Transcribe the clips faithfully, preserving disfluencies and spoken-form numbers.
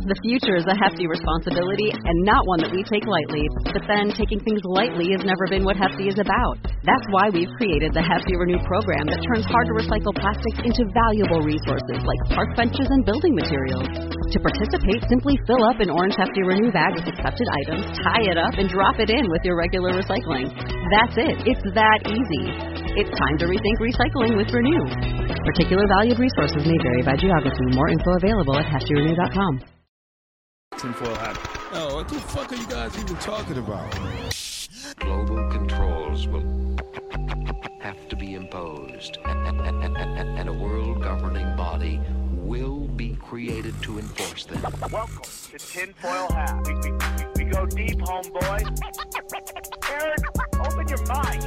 The future is a hefty responsibility and not one that we take lightly. But then taking things lightly has never been what Hefty is about. That's why we've created the Hefty Renew program that turns hard-to-recycle plastics into valuable resources like park benches and building materials. To participate, simply fill up an orange Hefty Renew bag with accepted items, tie it up, and drop it in with your regular recycling. That's it. It's that easy. It's time to rethink recycling with Renew. Particular valued resources may vary by geography. More info available at hefty renew dot com. Tinfoil hat. Oh, what the fuck are you guys even talking about? Global controls will have to be imposed, and a world governing body will be created to enforce them. Welcome to Tinfoil Hat. We, we, we, we go deep, homeboy. Aaron, open your mind.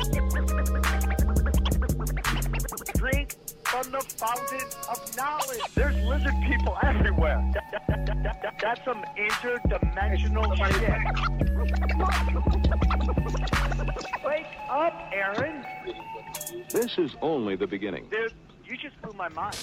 Drink from the fountain of knowledge. There's lizard people everywhere. That, that, that, that, that, that's some interdimensional shit. Wake up, Aaron. This is only the beginning. Dude, you just blew my mind.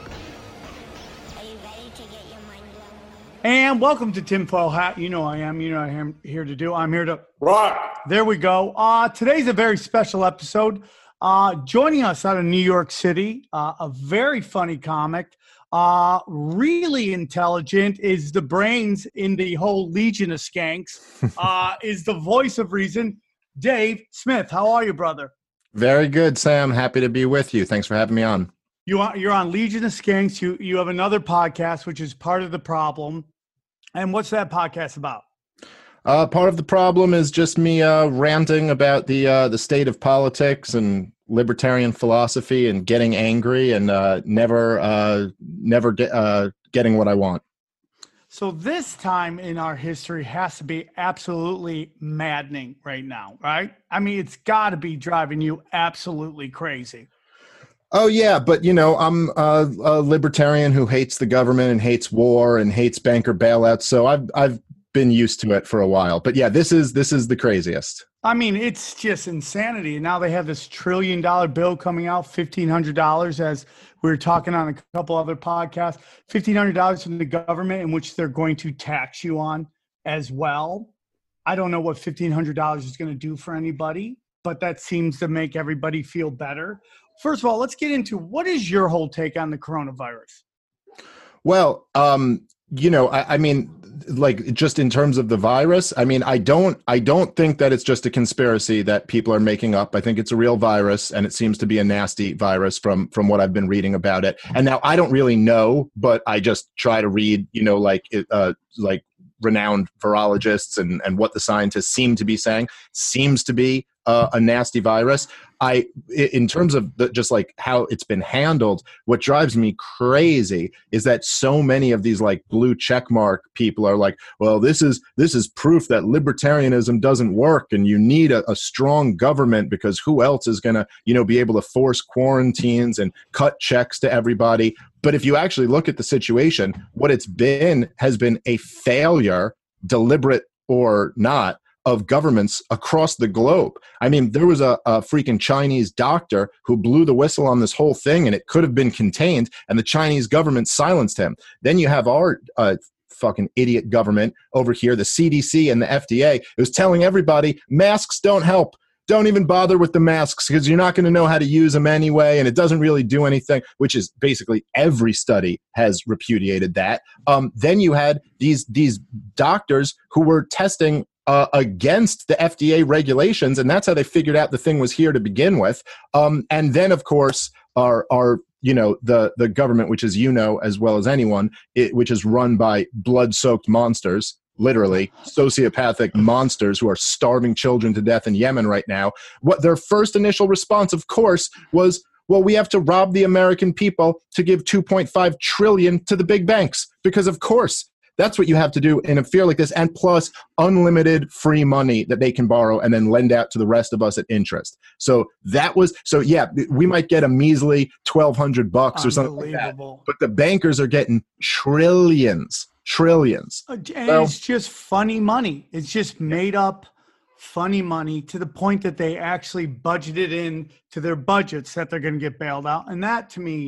Are you ready to get your mind blown? And welcome to Tinfoil Hat. You know I am. You know I am here to do. I'm here to rock. There we go. Uh, today's a very special episode. Uh, joining us out of New York City, uh, a very funny comic, uh, really intelligent, is the brains in the whole Legion of Skanks, uh, is the voice of reason, Dave Smith. How are you, brother? Very good, Sam. Happy to be with you. Thanks for having me on. You are, you're on Legion of Skanks. You, you have another podcast, which is Part of the Problem. And what's that podcast about? Uh, part of the problem is just me uh, ranting about the uh, the state of politics and libertarian philosophy and getting angry and uh, never uh, never get, uh, getting what I want. So this time in our history has to be absolutely maddening right now, right? I mean, it's got to be driving you absolutely crazy. Oh, yeah. But, you know, I'm a, a libertarian who hates the government and hates war and hates banker bailouts. So I've I've been used to it for a while. But yeah, this is this is the craziest. I mean, it's just insanity. And now they have this trillion dollar bill coming out, fifteen hundred dollars, as we were talking on a couple other podcasts, fifteen hundred dollars from the government in which they're going to tax you on as well. I don't know what fifteen hundred dollars is going to do for anybody, but that seems to make everybody feel better. First of all, let's get into what is your whole take on the coronavirus? Well, um, you know, I, I mean, like just in terms of the virus, I mean, I don't, I don't think that it's just a conspiracy that people are making up. I think it's a real virus, and it seems to be a nasty virus from from what I've been reading about it. And now I don't really know, but I just try to read, you know, like uh, like renowned virologists and and what the scientists seem to be saying. Seems to be uh, a nasty virus. I, in terms of the, just like how it's been handled, what drives me crazy is that so many of these like blue checkmark people are like, well, this is this is proof that libertarianism doesn't work, and you need a, a strong government because who else is going to, you know, be able to force quarantines and cut checks to everybody. But if you actually look at the situation, what it's been has been a failure, deliberate or not, of governments across the globe. I mean, there was a, a freaking Chinese doctor who blew the whistle on this whole thing, and it could have been contained, and the Chinese government silenced him. Then you have our uh, fucking idiot government over here, the C D C and the F D A, it was telling everybody masks don't help. Don't even bother with the masks because you're not going to know how to use them anyway, and it doesn't really do anything, which is basically every study has repudiated that. Um, then you had these these doctors who were testing Uh, against the F D A regulations, and that's how they figured out the thing was here to begin with. Um, and then, of course, our our you know the the government, which is you know as well as anyone, it, which is run by blood-soaked monsters, literally sociopathic monsters who are starving children to death in Yemen right now. What their first initial response, of course, was, well, we have to rob the American people to give two point five trillion to the big banks, because of course. That's what you have to do in a fear like this, and plus unlimited free money that they can borrow and then lend out to the rest of us at interest. So that was, so yeah, we might get a measly twelve hundred bucks or something like that, but the bankers are getting trillions, trillions. And so, it's just funny money. It's just made up funny money to the point that they actually budgeted in to their budgets that they're going to get bailed out. And that to me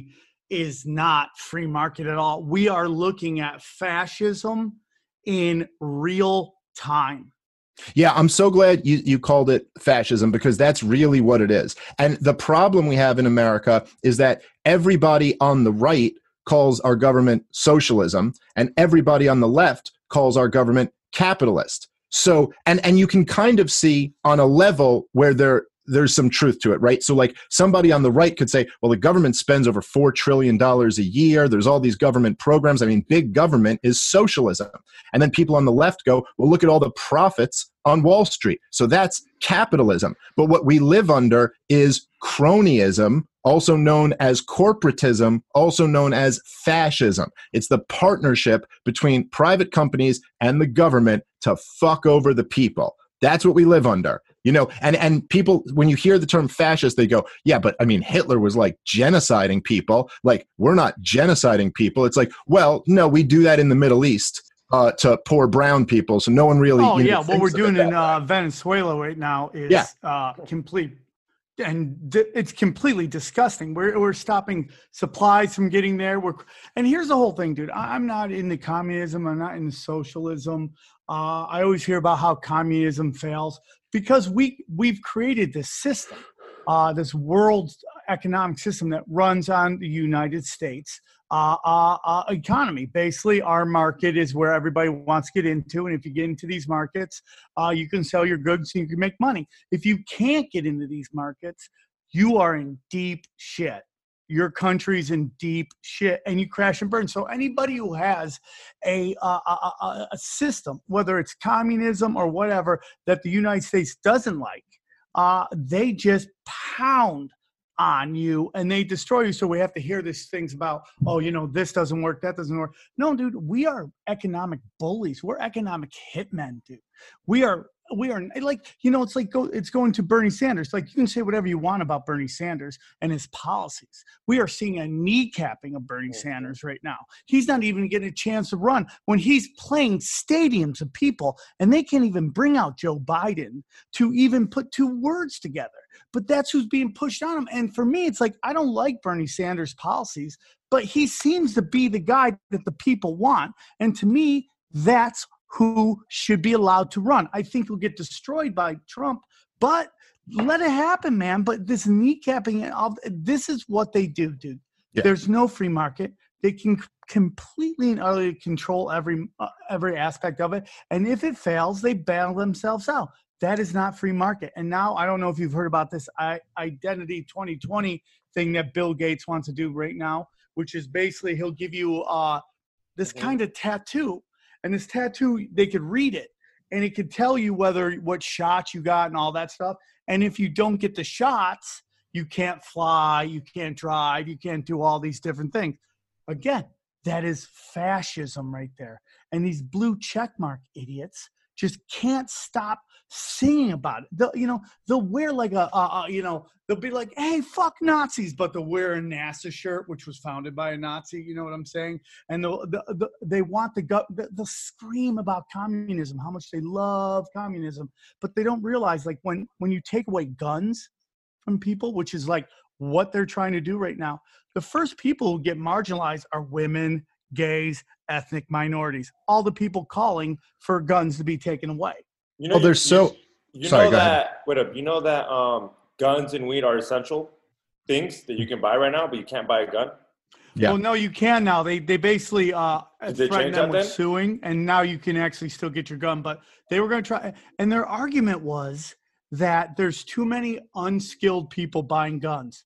is not free market at all. We are looking at fascism in real time. Yeah, I'm so glad you, you called it fascism, because that's really what it is. And the problem we have in America is that everybody on the right calls our government socialism, and everybody on the left calls our government capitalist. So, and, and you can kind of see on a level where there there's some truth to it, right? So like somebody on the right could say, well, the government spends over four trillion dollars a year. There's all these government programs. I mean, big government is socialism. And then people on the left go, well, look at all the profits on Wall Street. So that's capitalism. But what we live under is cronyism, also known as corporatism, also known as fascism. It's the partnership between private companies and the government to fuck over the people. That's what we live under. You know, and, and people, when you hear the term fascist, they go, yeah, but I mean, Hitler was like genociding people. Like, we're not genociding people. It's like, well, no, we do that in the Middle East uh, to poor brown people. So no one really. Oh, you know, yeah. What we're doing in uh, Venezuela right now is yeah. uh, complete. And d- it's completely disgusting. We're we're stopping supplies from getting there. We're and here's the whole thing, dude. I'm not into communism. I'm not into socialism. Uh, I always hear about how communism fails because we we've created this system, uh, this world economic system that runs on the United States uh, uh, uh, economy. Basically, our market is where everybody wants to get into, and if you get into these markets, uh, you can sell your goods and you can make money. If you can't get into these markets, you are in deep shit. Your country's in deep shit, and you crash and burn. So anybody who has a, uh, a, a system, whether it's communism or whatever, that the United States doesn't like, uh, they just pound on you and they destroy you. So we have to hear these things about, oh, you know, this doesn't work, that doesn't work. No, dude, we are economic bullies. We're economic hitmen, dude. We are We are like, you know, it's like go, it's going to Bernie Sanders. Like, you can say whatever you want about Bernie Sanders and his policies. We are seeing a kneecapping of Bernie Sanders right now. He's not even getting a chance to run when he's playing stadiums of people, and they can't even bring out Joe Biden to even put two words together. But that's who's being pushed on him. And for me, it's like, I don't like Bernie Sanders' policies, but he seems to be the guy that the people want. And to me, that's who should be allowed to run. I think he'll get destroyed by Trump, but let it happen, man. But this kneecapping, of this is what they do, dude. Yeah. There's no free market. They can completely and utterly control every uh, every aspect of it. And if it fails, they bail themselves out. That is not free market. And now, I don't know if you've heard about this I, Identity twenty twenty thing that Bill Gates wants to do right now, which is basically he'll give you uh, this mm-hmm. kind of tattoo. And this tattoo, they could read it, and it could tell you whether what shots you got and all that stuff. And if you don't get the shots, you can't fly, you can't drive, you can't do all these different things. Again, that is fascism right there. And these blue checkmark idiots just can't stop singing about it. They'll, you know, they'll wear like a, a, a, you know, they'll be like, hey, fuck Nazis, but they'll wear a NASA shirt, which was founded by a Nazi, you know what I'm saying? And they'll, the, the, they want the, gut, they'll scream about communism, how much they love communism, but they don't realize, like, when, when you take away guns from people, which is like what they're trying to do right now, the first people who get marginalized are women, gays, ethnic minorities, all the people calling for guns to be taken away. You know, oh, there's so. You, you sorry, know go that. ahead. Wait up. You know that um, guns and weed are essential things that you can buy right now, but you can't buy a gun. Yeah. Well, no, you can now. They they basically uh, they threatened them with then? suing, and now you can actually still get your gun. But they were going to try, and their argument was that there's too many unskilled people buying guns.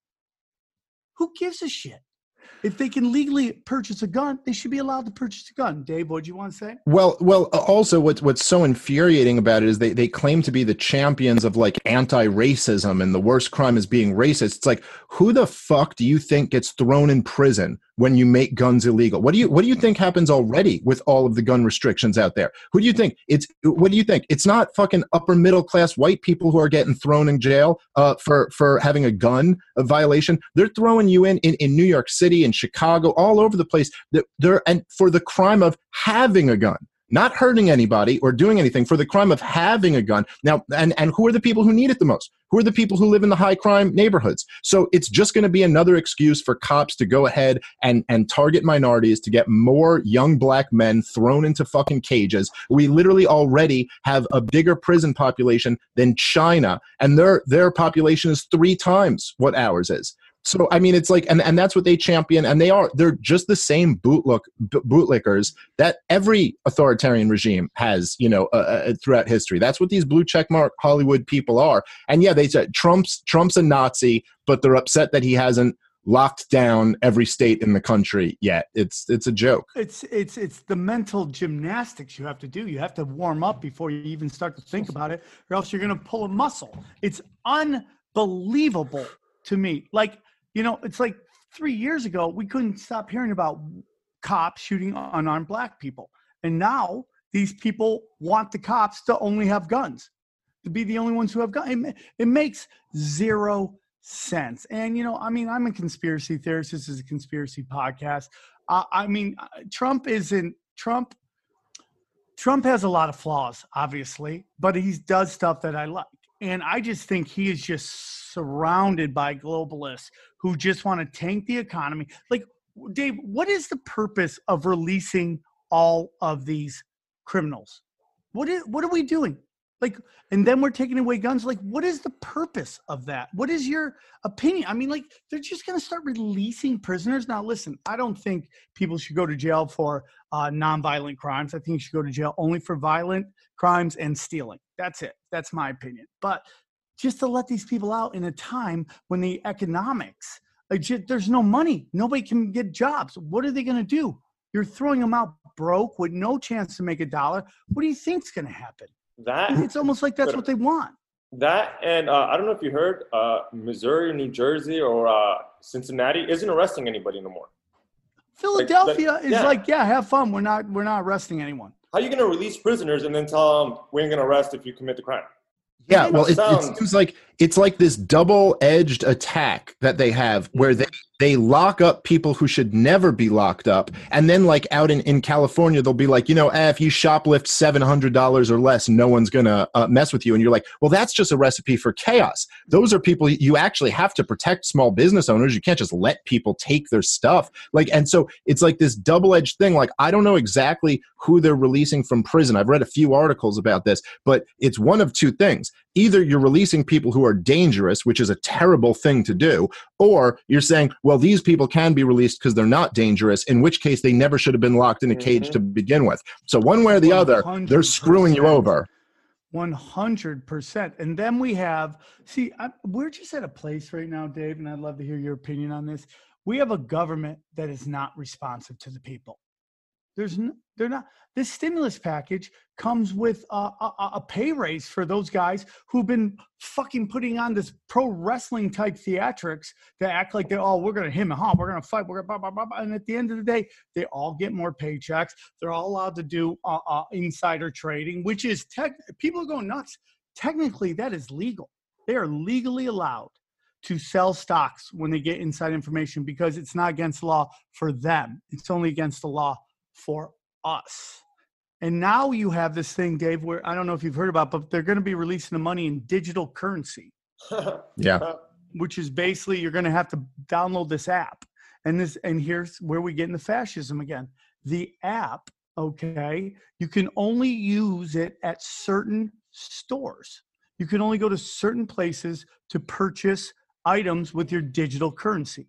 Who gives a shit? If they can legally purchase a gun, they should be allowed to purchase a gun. Dave, what do you want to say? Well, well. Also, what's what's so infuriating about it is they they claim to be the champions of like anti-racism, and the worst crime is being racist. It's like, who the fuck do you think gets thrown in prison when you make guns illegal? What do you what do you think happens already with all of the gun restrictions out there? Who do you think it's? What do you think? It's not fucking upper middle class white people who are getting thrown in jail uh, for for having a gun a violation. They're throwing you in in, in New York City and Chicago, all over the place. That they're and for the crime of having a gun, not hurting anybody or doing anything, for the crime of having a gun. Now, and, and who are the people who need it the most? Who are the people who live in the high crime neighborhoods? So it's just going to be another excuse for cops to go ahead and, and target minorities, to get more young black men thrown into fucking cages. We literally already have a bigger prison population than China, and their their population is three times what ours is. So, I mean, it's like, and, and that's what they champion, and they are, they're just the same bootlook, b- bootlickers that every authoritarian regime has, you know, uh, uh, throughout history. That's what these blue checkmark Hollywood people are. And yeah, they said Trump's, Trump's a Nazi, but they're upset that he hasn't locked down every state in the country yet. It's, it's a joke. It's, it's, it's the mental gymnastics you have to do. You have to warm up before you even start to think about it, or else you're going to pull a muscle. It's unbelievable to me. Like, you know, it's like three years ago, we couldn't stop hearing about cops shooting unarmed black people. And now these people want the cops to only have guns, to be the only ones who have guns. It, it makes zero sense. And, you know, I mean, I'm a conspiracy theorist. This is a conspiracy podcast. Uh, I mean, Trump isn't Trump. Trump has a lot of flaws, obviously, but he does stuff that I like. And I just think he is just surrounded by globalists who just want to tank the economy. Like, Dave, what is the purpose of releasing all of these criminals? What is, what are we doing? Like, and then we're taking away guns. Like, what is the purpose of that? What is your opinion? I mean, like, they're just going to start releasing prisoners. Now, listen, I don't think people should go to jail for uh, nonviolent crimes. I think you should go to jail only for violent crimes and stealing. That's it. That's my opinion. But just to let these people out in a time when the economics, like, just, there's no money. Nobody can get jobs. What are they going to do? You're throwing them out broke with no chance to make a dollar. What do you think's going to happen? That it's almost like that's what they want. That and uh, I don't know if you heard, uh, Missouri, New Jersey, or uh, Cincinnati isn't arresting anybody no more. Philadelphia like, like, is yeah. like, yeah, have fun. We're not, we're not arresting anyone. How are you going to release prisoners and then tell them we ain't going to arrest if you commit the crime? Yeah, well, it, sounds- it seems like it's like this double-edged attack that they have, where they they lock up people who should never be locked up, and then like out in, in California, they'll be like, you know, eh, if you shoplift seven hundred dollars or less, no one's gonna uh, mess with you, and you're like, well, that's just a recipe for chaos. Those are people you actually have to protect. Small business owners. You can't just let people take their stuff. Like, and so it's like this double-edged thing. Like, I don't know exactly who they're releasing from prison. I've read a few articles about this, but it's one of two things. Either you're releasing people who are dangerous, which is a terrible thing to do, or you're saying, well, these people can be released because they're not dangerous, in which case they never should have been locked in a cage mm-hmm. to begin with. So one way or the other, they're screwing you over. one hundred percent. And then we have, see, I, we're just at a place right now, Dave, and I'd love to hear your opinion on this. We have a government that is not responsive to the people. There's no, they're not. This stimulus package comes with a, a, a pay raise for those guys who've been fucking putting on this pro wrestling type theatrics to act like they're, oh, we're going to him and huh, we're going to fight. We're going to blah, blah, blah. And at the end of the day, they all get more paychecks. They're all allowed to do uh, uh, insider trading, which is tech. People are going nuts. Technically, that is legal. They are legally allowed to sell stocks when they get inside information because it's not against the law for them. It's only against the law for us. And now you have this thing, Dave, where I don't know if you've heard about, but they're going to be releasing the money in digital currency. Yeah. Which is basically you're going to have to download this app. And this, and here's where we get into fascism again. The app, okay, you can only use it at certain stores. You can only go to certain places to purchase items with your digital currency.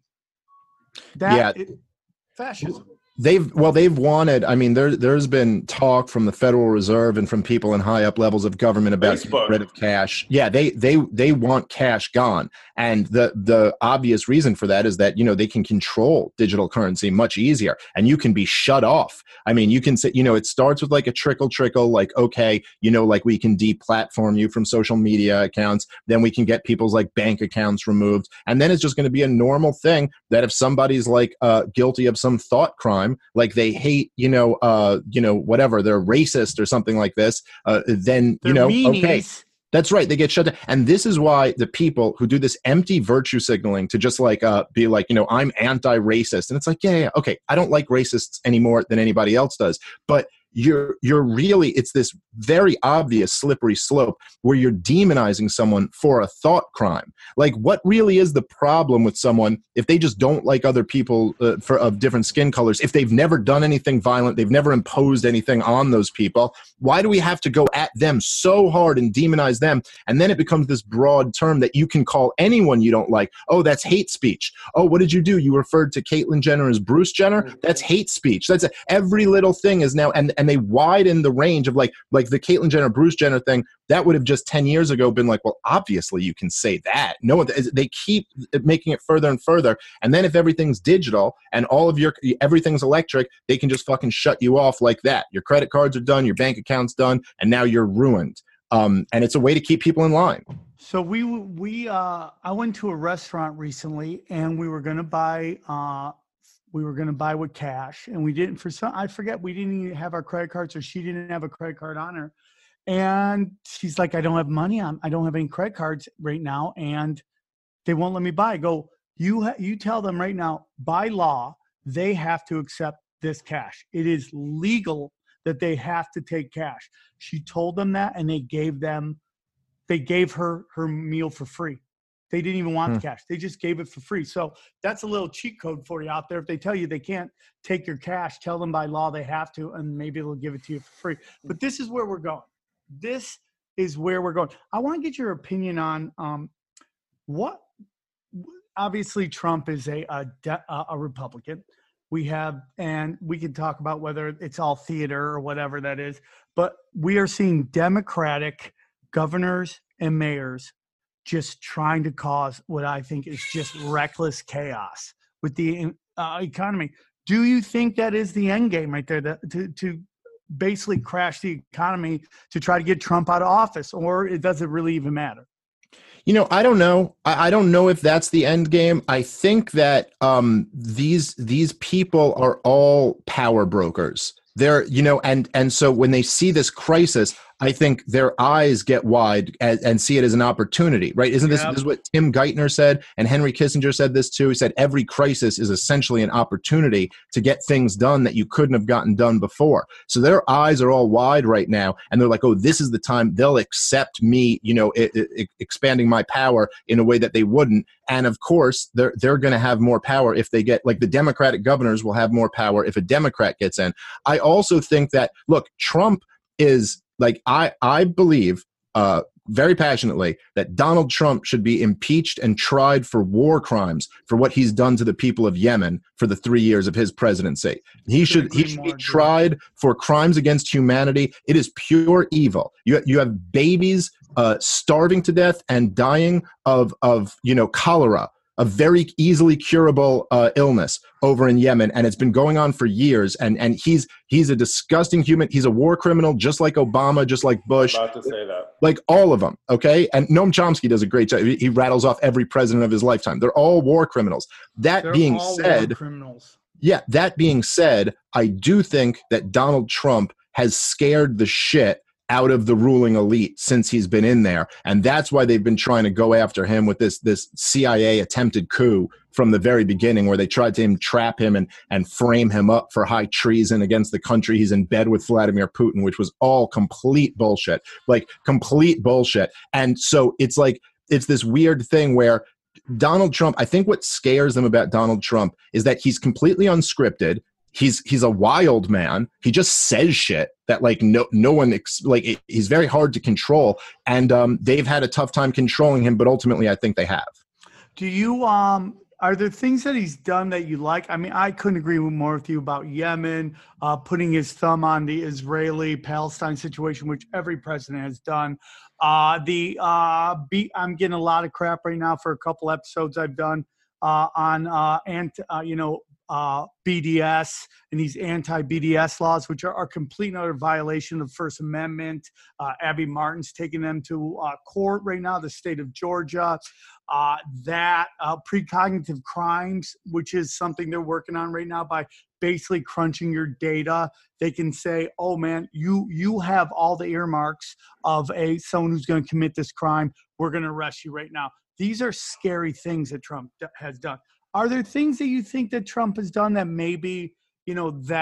That yeah. is fascism. They've well, they've wanted. I mean, there there's been talk from the Federal Reserve and from people in high up levels of government about Facebook. getting rid of cash. Yeah, they they they want cash gone, and the the obvious reason for that is that, you know, they can control digital currency much easier, and you can be shut off. I mean, you can say, you know, it starts with like a trickle trickle, like, okay, you know, like we can deplatform you from social media accounts, then we can get people's like bank accounts removed, and then it's just going to be a normal thing that if somebody's like uh, guilty of some thought crime, like they hate, you know, uh, you know, whatever, they're racist or something like this, uh, then, they're you know, meanies. Okay, that's right, they get shut down. And this is why the people who do this empty virtue signaling to just like uh, be like, you know, I'm anti-racist. And it's like, yeah, yeah, okay, I don't like racists any more than anybody else does. But you're you're really, it's this very obvious slippery slope where you're demonizing someone for a thought crime. Like, what really is the problem with someone if they just don't like other people uh, for of different skin colors? If they've never done anything violent, they've never imposed anything on those people, why do we have to go at them so hard and demonize them? And then it becomes this broad term that you can call anyone you don't like. Oh, that's hate speech. Oh, what did you do? You referred to Caitlyn Jenner as Bruce Jenner? That's hate speech. That's a, every little thing is now, and, and they widen the range of like, like the Caitlyn Jenner, Bruce Jenner thing. That would have just ten years ago been like, well, obviously you can say that. No one, they keep making it further and further. And then if everything's digital and all of your, everything's electric, they can just fucking shut you off like that. Your credit cards are done, your bank account's done, and now you're ruined. Um, and it's a way to keep people in line. So we, we, uh, I went to a restaurant recently and we were going to buy, uh, we were going to buy with cash, and we didn't, for some, I forget, we didn't even have our credit cards, or she didn't have a credit card on her. And she's like, I don't have money on, I don't have any credit cards right now, and they won't let me buy. I go, you, ha- you tell them right now, by law, they have to accept this cash. It is legal that they have to take cash. She told them that, and they gave them, they gave her her meal for free. They didn't even want hmm. the cash. They just gave it for free. So that's a little cheat code for you out there. If they tell you they can't take your cash, tell them by law they have to, and maybe they'll give it to you for free. But this is where we're going. This is where we're going. I want to get your opinion on um, what, obviously Trump is a, a, a Republican. We have, and we can talk about whether it's all theater or whatever that is, but we are seeing Democratic governors and mayors just trying to cause what I think is just reckless chaos with the uh, economy. Do you think that is the end game right there, that, to, to basically crash the economy to try to get Trump out of office, or it doesn't really even matter? You know, I don't know. I, I don't know if that's the end game. I think that um, these these people are all power brokers. They're, you know, and and so when they see this crisis, I think their eyes get wide and, and see it as an opportunity, right? Isn't this, yep. this is what Tim Geithner said, and Henry Kissinger said this too. He said every crisis is essentially an opportunity to get things done that you couldn't have gotten done before. So their eyes are all wide right now, and they're like, oh, this is the time they'll accept me, you know, it, it, expanding my power in a way that they wouldn't. And of course, they're they're going to have more power if they get, like the Democratic governors will have more power if a Democrat gets in. I also think that, look, Trump is, like, I, I believe uh, very passionately that Donald Trump should be impeached and tried for war crimes for what he's done to the people of Yemen for the three years of his presidency. He should he should be tried for crimes against humanity. It is pure evil. You you have babies uh, starving to death and dying of of you know cholera, a very easily curable uh, illness over in Yemen, and it's been going on for years. And and he's he's a disgusting human. He's a war criminal, just like Obama, just like Bush. I'm about to say that. Like all of them, okay? And Noam Chomsky does a great job. He rattles off every president of his lifetime. They're all war criminals. That They're being all said, war criminals. Yeah, that being said, I do think that Donald Trump has scared the shit out of the ruling elite since he's been in there. And that's why they've been trying to go after him with this this C I A attempted coup from the very beginning, where they tried to him, trap him and, and frame him up for high treason against the country. He's in bed with Vladimir Putin, which was all complete bullshit, like complete bullshit. And so it's like, it's this weird thing where Donald Trump, I think what scares them about Donald Trump is that he's completely unscripted. He's he's a wild man. He just says shit that like no no one ex- like it, he's very hard to control, and um, they've had a tough time controlling him. But ultimately, I think they have. Do you um? Are there things that he's done that you like? I mean, I couldn't agree more with you about Yemen, uh, putting his thumb on the Israeli-Palestine situation, which every president has done. Uh, the uh, be- I'm getting a lot of crap right now for a couple episodes I've done uh, on uh, and uh, you know. Uh, B D S and these anti-B D S laws, which are a complete and utter violation of the First Amendment. Uh, Abby Martin's taking them to uh, court right now, the state of Georgia. Uh, that uh, precognitive crimes, which is something they're working on right now by basically crunching your data. They can say, oh man, you you have all the earmarks of a someone who's going to commit this crime. We're going to arrest you right now. These are scary things that Trump d- has done. Are there things that you think that Trump has done that maybe, you know, that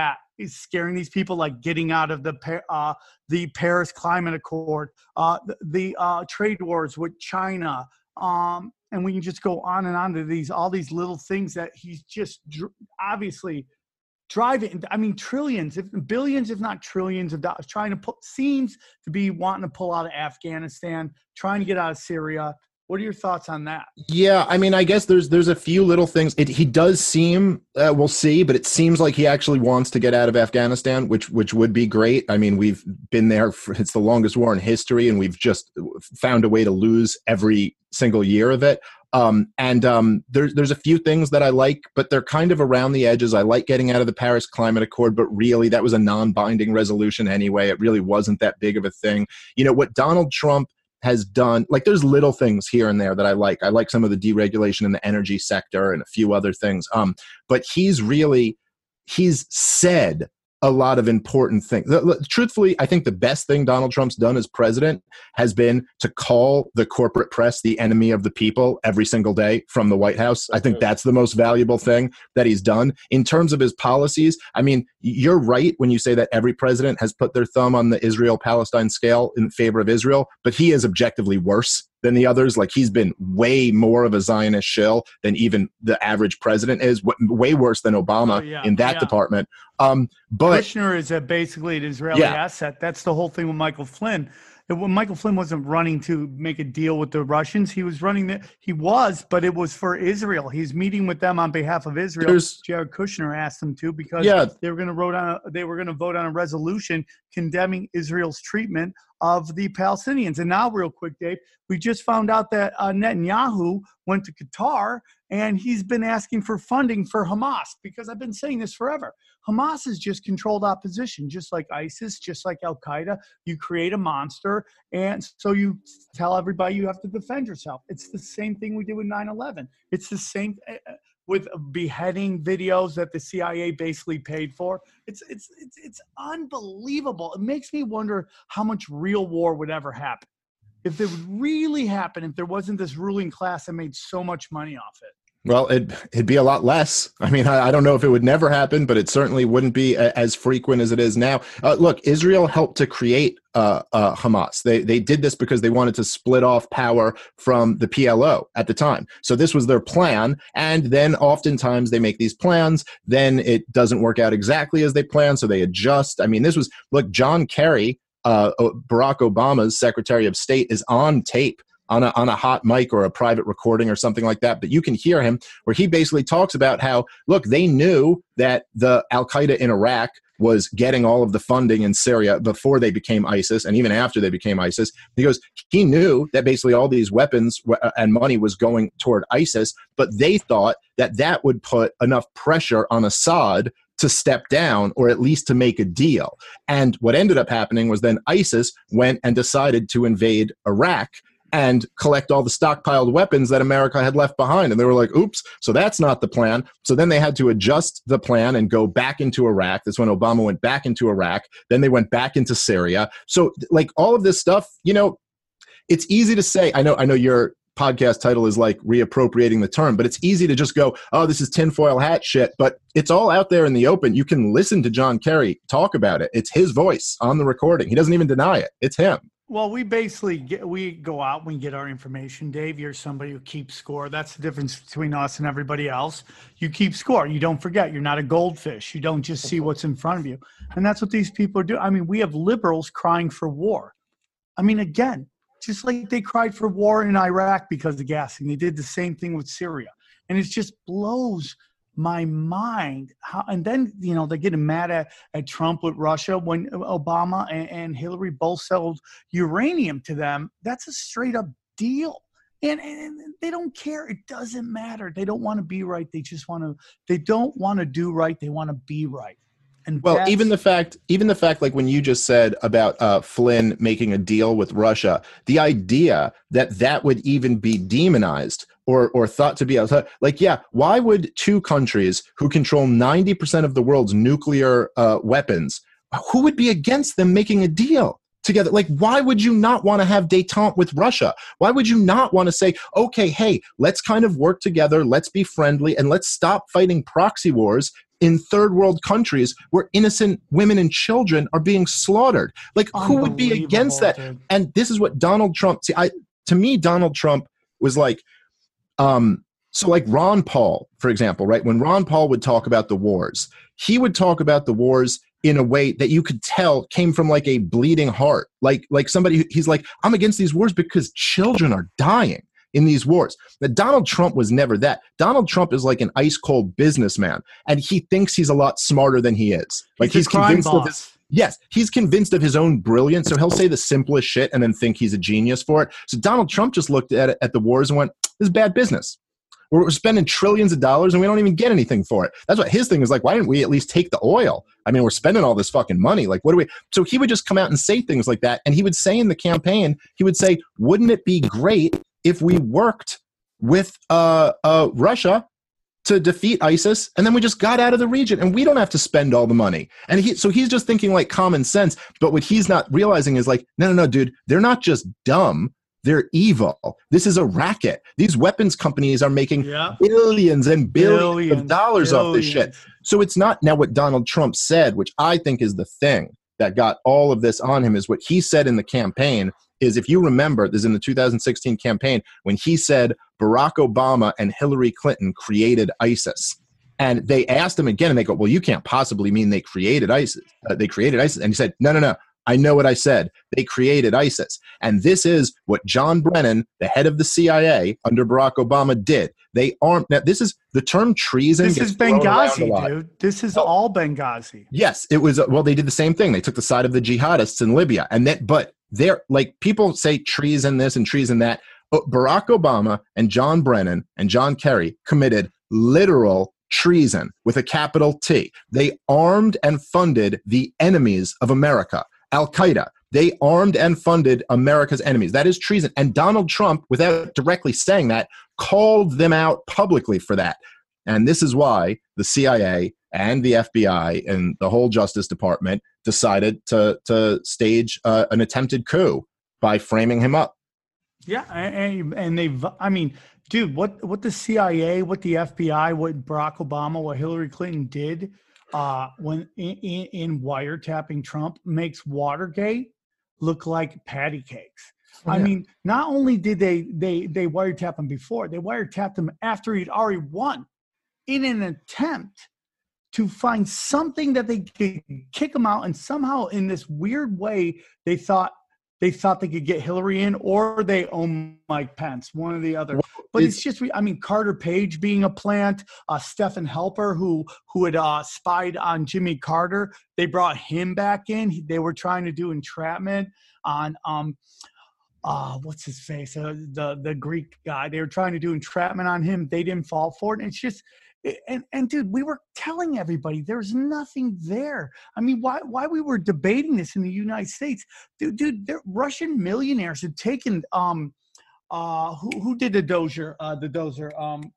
scaring these people, like getting out of the uh, the Paris Climate Accord, uh, the, the uh, trade wars with China, um, and we can just go on and on to these all these little things that he's just dr- obviously driving. I mean, trillions, if billions, if not trillions of dollars, trying to put seems to be wanting to pull out of Afghanistan, trying to get out of Syria. What are your thoughts on that? Yeah, I mean, I guess there's there's a few little things. It, he does seem, uh, we'll see, but it seems like he actually wants to get out of Afghanistan, which which would be great. I mean, we've been there for, it's the longest war in history, and we've just found a way to lose every single year of it. Um, and um, there's there's a few things that I like, but they're kind of around the edges. I like getting out of the Paris Climate Accord, but really that was a non-binding resolution anyway. It really wasn't that big of a thing. You know, what Donald Trump has done, like there's little things here and there that I like. I like some of the deregulation in the energy sector and a few other things. Um, but he's really, he's said a lot of important things. Truthfully, I think the best thing Donald Trump's done as president has been to call the corporate press the enemy of the people every single day from the White House. I think that's the most valuable thing that he's done. In terms of his policies, I mean, you're right when you say that every president has put their thumb on the Israel-Palestine scale in favor of Israel, but he is objectively worse than the others. Like, he's been way more of a Zionist shill than even the average president is, way worse than Obama oh, yeah, in that yeah. department. Um, but Kushner is a, basically an Israeli Yeah. asset. That's the whole thing with Michael Flynn. That when Michael Flynn wasn't running to make a deal with the Russians, he was running the, he was, but it was for Israel. He's meeting with them on behalf of Israel. There's- Jared Kushner asked him to because Yeah. they were going to vote on a, they were going to vote on a resolution condemning Israel's treatment of the Palestinians. And now, real quick, Dave, we just found out that uh, Netanyahu went to Qatar and he's been asking for funding for Hamas, because I've been saying this forever. Hamas is just controlled opposition, just like ISIS, just like Al-Qaeda. You create a monster, and so you tell everybody you have to defend yourself. It's the same thing we did with nine eleven. It's the same uh, with beheading videos that the C I A basically paid for. It's, it's, it's, it's unbelievable. It makes me wonder how much real war would ever happen. If it would really happen, if there wasn't this ruling class that made so much money off it. Well, it, it'd be a lot less. I mean, I, I don't know if it would never happen, but it certainly wouldn't be a, as frequent as it is now. Uh, look, Israel helped to create uh, uh, Hamas. They they did this because they wanted to split off power from the P L O at the time. So this was their plan. And then oftentimes they make these plans. Then it doesn't work out exactly as they plan. So they adjust. I mean, this was, look, John Kerry, uh, Barack Obama's Secretary of State, is on tape on a, on a hot mic or a private recording or something like that. But you can hear him where he basically talks about how, look, they knew that the Al-Qaeda in Iraq was getting all of the funding in Syria before they became ISIS, and even after they became ISIS. He goes, he knew that basically all these weapons and money was going toward ISIS, but they thought that that would put enough pressure on Assad to step down, or at least to make a deal. And what ended up happening was then ISIS went and decided to invade Iraq and collect all the stockpiled weapons that America had left behind. And they were like, oops, so that's not the plan. So then they had to adjust the plan and go back into Iraq. That's when Obama went back into Iraq. Then they went back into Syria. So like all of this stuff, you know, it's easy to say, I know, I know your podcast title is like reappropriating the term, but it's easy to just go, oh, this is tinfoil hat shit, but it's all out there in the open. You can listen to John Kerry talk about it. It's his voice on the recording. He doesn't even deny it. It's him. Well, we basically get, we go out, we get our information. Dave, you're somebody who keeps score. That's the difference between us and everybody else. You keep score. You don't forget. You're not a goldfish. You don't just see what's in front of you. And that's what these people are doing. I mean, we have liberals crying for war. I mean, again, just like they cried for war in Iraq because of gassing, they did the same thing with Syria. And it just blows my mind how, and then, you know, they're getting mad at, at Trump with Russia when Obama and, and Hillary both sold uranium to them. That's a straight up deal. And, and they don't care. It doesn't matter. They don't want to be right. They just want to, they don't want to do right. They want to be right. And well, even the fact, even the fact, like when you just said about uh, Flynn making a deal with Russia, the idea that that would even be demonized or or thought to be outside, like, yeah, why would two countries who control ninety percent of the world's nuclear uh, weapons, who would be against them making a deal? together. Like, why would you not want to have détente with Russia? Why would you not want to say, okay, hey, let's kind of work together, let's be friendly, and let's stop fighting proxy wars in third world countries where innocent women and children are being slaughtered? Like, who would be against that? Dude. And this is what Donald Trump, see, I, to me, Donald Trump was like, um, so like Ron Paul, for example, right? When Ron Paul would talk about the wars, he would talk about the wars in a way that you could tell came from like a bleeding heart. Like, like somebody, who, he's like, I'm against these wars because children are dying in these wars. Now, Donald Trump was never that. Donald Trump is like an ice cold businessman, and he thinks he's a lot smarter than he is. Like he's, he's convinced boss. of his, yes, he's convinced of his own brilliance. So he'll say the simplest shit and then think he's a genius for it. So Donald Trump just looked at it, at the wars and went, this is bad business. We're spending trillions of dollars and we don't even get anything for it. That's what his thing is like. Why didn't we at least take the oil? I mean, we're spending all this fucking money. Like, what do we? So he would just come out and say things like that. And he would say in the campaign, he would say, wouldn't it be great if we worked with uh, uh, Russia to defeat ISIS, and then we just got out of the region and we don't have to spend all the money? And he, so he's just thinking like common sense. But what he's not realizing is like, no, no, no, dude, they're not just dumb. They're evil. This is a racket. These weapons companies are making yeah. billions and billions, billions of dollars billions. off this shit. So it's not now what Donald Trump said, which I think is the thing that got all of this on him, is what he said in the campaign is, if you remember, this is in the two thousand sixteen campaign, when he said Barack Obama and Hillary Clinton created ISIS. And they asked him again, and they go, well, you can't possibly mean they created ISIS. Uh, they created ISIS. And he said, no, no, no. I know what I said. They created ISIS. And this is what John Brennan, the head of the C I A under Barack Obama, did. They armed. Now, this is the term treason. This is Benghazi, dude. This is oh. all Benghazi. Yes, it was. Well, they did the same thing. They took the side of the jihadists in Libya. And that, but they're like, people say treason this and treason that. Barack Obama and John Brennan and John Kerry committed literal treason with a capital T. They armed and funded the enemies of America. Al-Qaeda. They armed and funded America's enemies. That is treason. And Donald Trump, without directly saying that, called them out publicly for that. And this is why the C I A and the F B I and the whole Justice Department decided to, to stage uh, an attempted coup by framing him up. Yeah, and, and they've, I mean, dude, what, what the C I A, what the F B I, what Barack Obama, what Hillary Clinton did Uh, when in, in, in wiretapping Trump makes Watergate look like patty cakes. Oh, yeah. I mean, not only did they they they wiretap him before, they wiretapped him after he'd already won, in an attempt to find something that they could kick him out. And somehow, in this weird way, they thought they thought they could get Hillary in, or they own Mike Pence, one or the other. Well, but it's, it's just, I mean, Carter Page being a plant, uh, Stephen Helper, who who had uh, spied on Jimmy Carter, they brought him back in. He, they were trying to do entrapment on, um, uh, what's his face, uh, the the Greek guy. They were trying to do entrapment on him. They didn't fall for it. And it's just, and and dude, we were telling everybody there's nothing there. I mean, why why we were debating this in the United States, dude? Dude, Russian millionaires had taken um. Uh, who who did the dozer? Uh, the dozer. Um,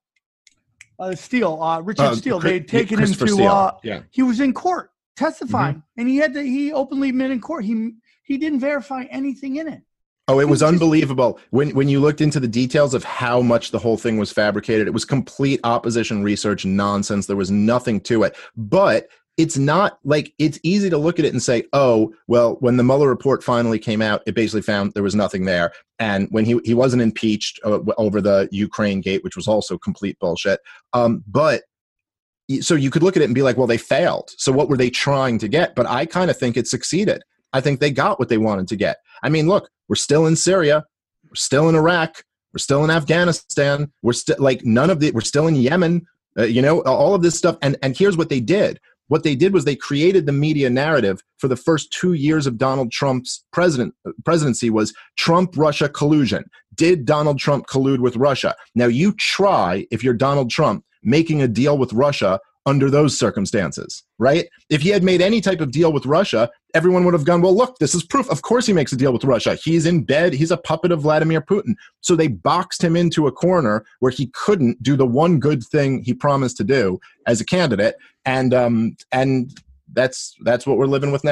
uh, Steele. Uh, Richard uh, Steele. They had taken him to. Uh, yeah. He was in court testifying, mm-hmm. and he had to. He openly admitted in court. He he didn't verify anything in it. Oh, it was unbelievable. When when you looked into the details of how much the whole thing was fabricated, it was complete opposition research nonsense. There was nothing to it. But it's not like, it's easy to look at it and say, oh, well, when the Mueller report finally came out, it basically found there was nothing there. And when he, he wasn't impeached uh, over the Ukraine gate, which was also complete bullshit. Um, but so you could look at it and be like, well, they failed. So what were they trying to get? But I kind of think it succeeded. I think they got what they wanted to get. I mean, look, we're still in Syria. We're still in Iraq. We're still in Afghanistan. We're still like none of the, we're still in Yemen, uh, you know, all of this stuff. And, and here's what they did. What they did was they created the media narrative for the first two years of Donald Trump's president presidency was Trump-Russia collusion. Did Donald Trump collude with Russia? Now you try, if you're Donald Trump, making a deal with Russia under those circumstances, right? If he had made any type of deal with Russia, everyone would have gone, well, look, this is proof. Of course he makes a deal with Russia. He's in bed. He's a puppet of Vladimir Putin. So they boxed him into a corner where he couldn't do the one good thing he promised to do as a candidate. And um, and that's that's what we're living with now.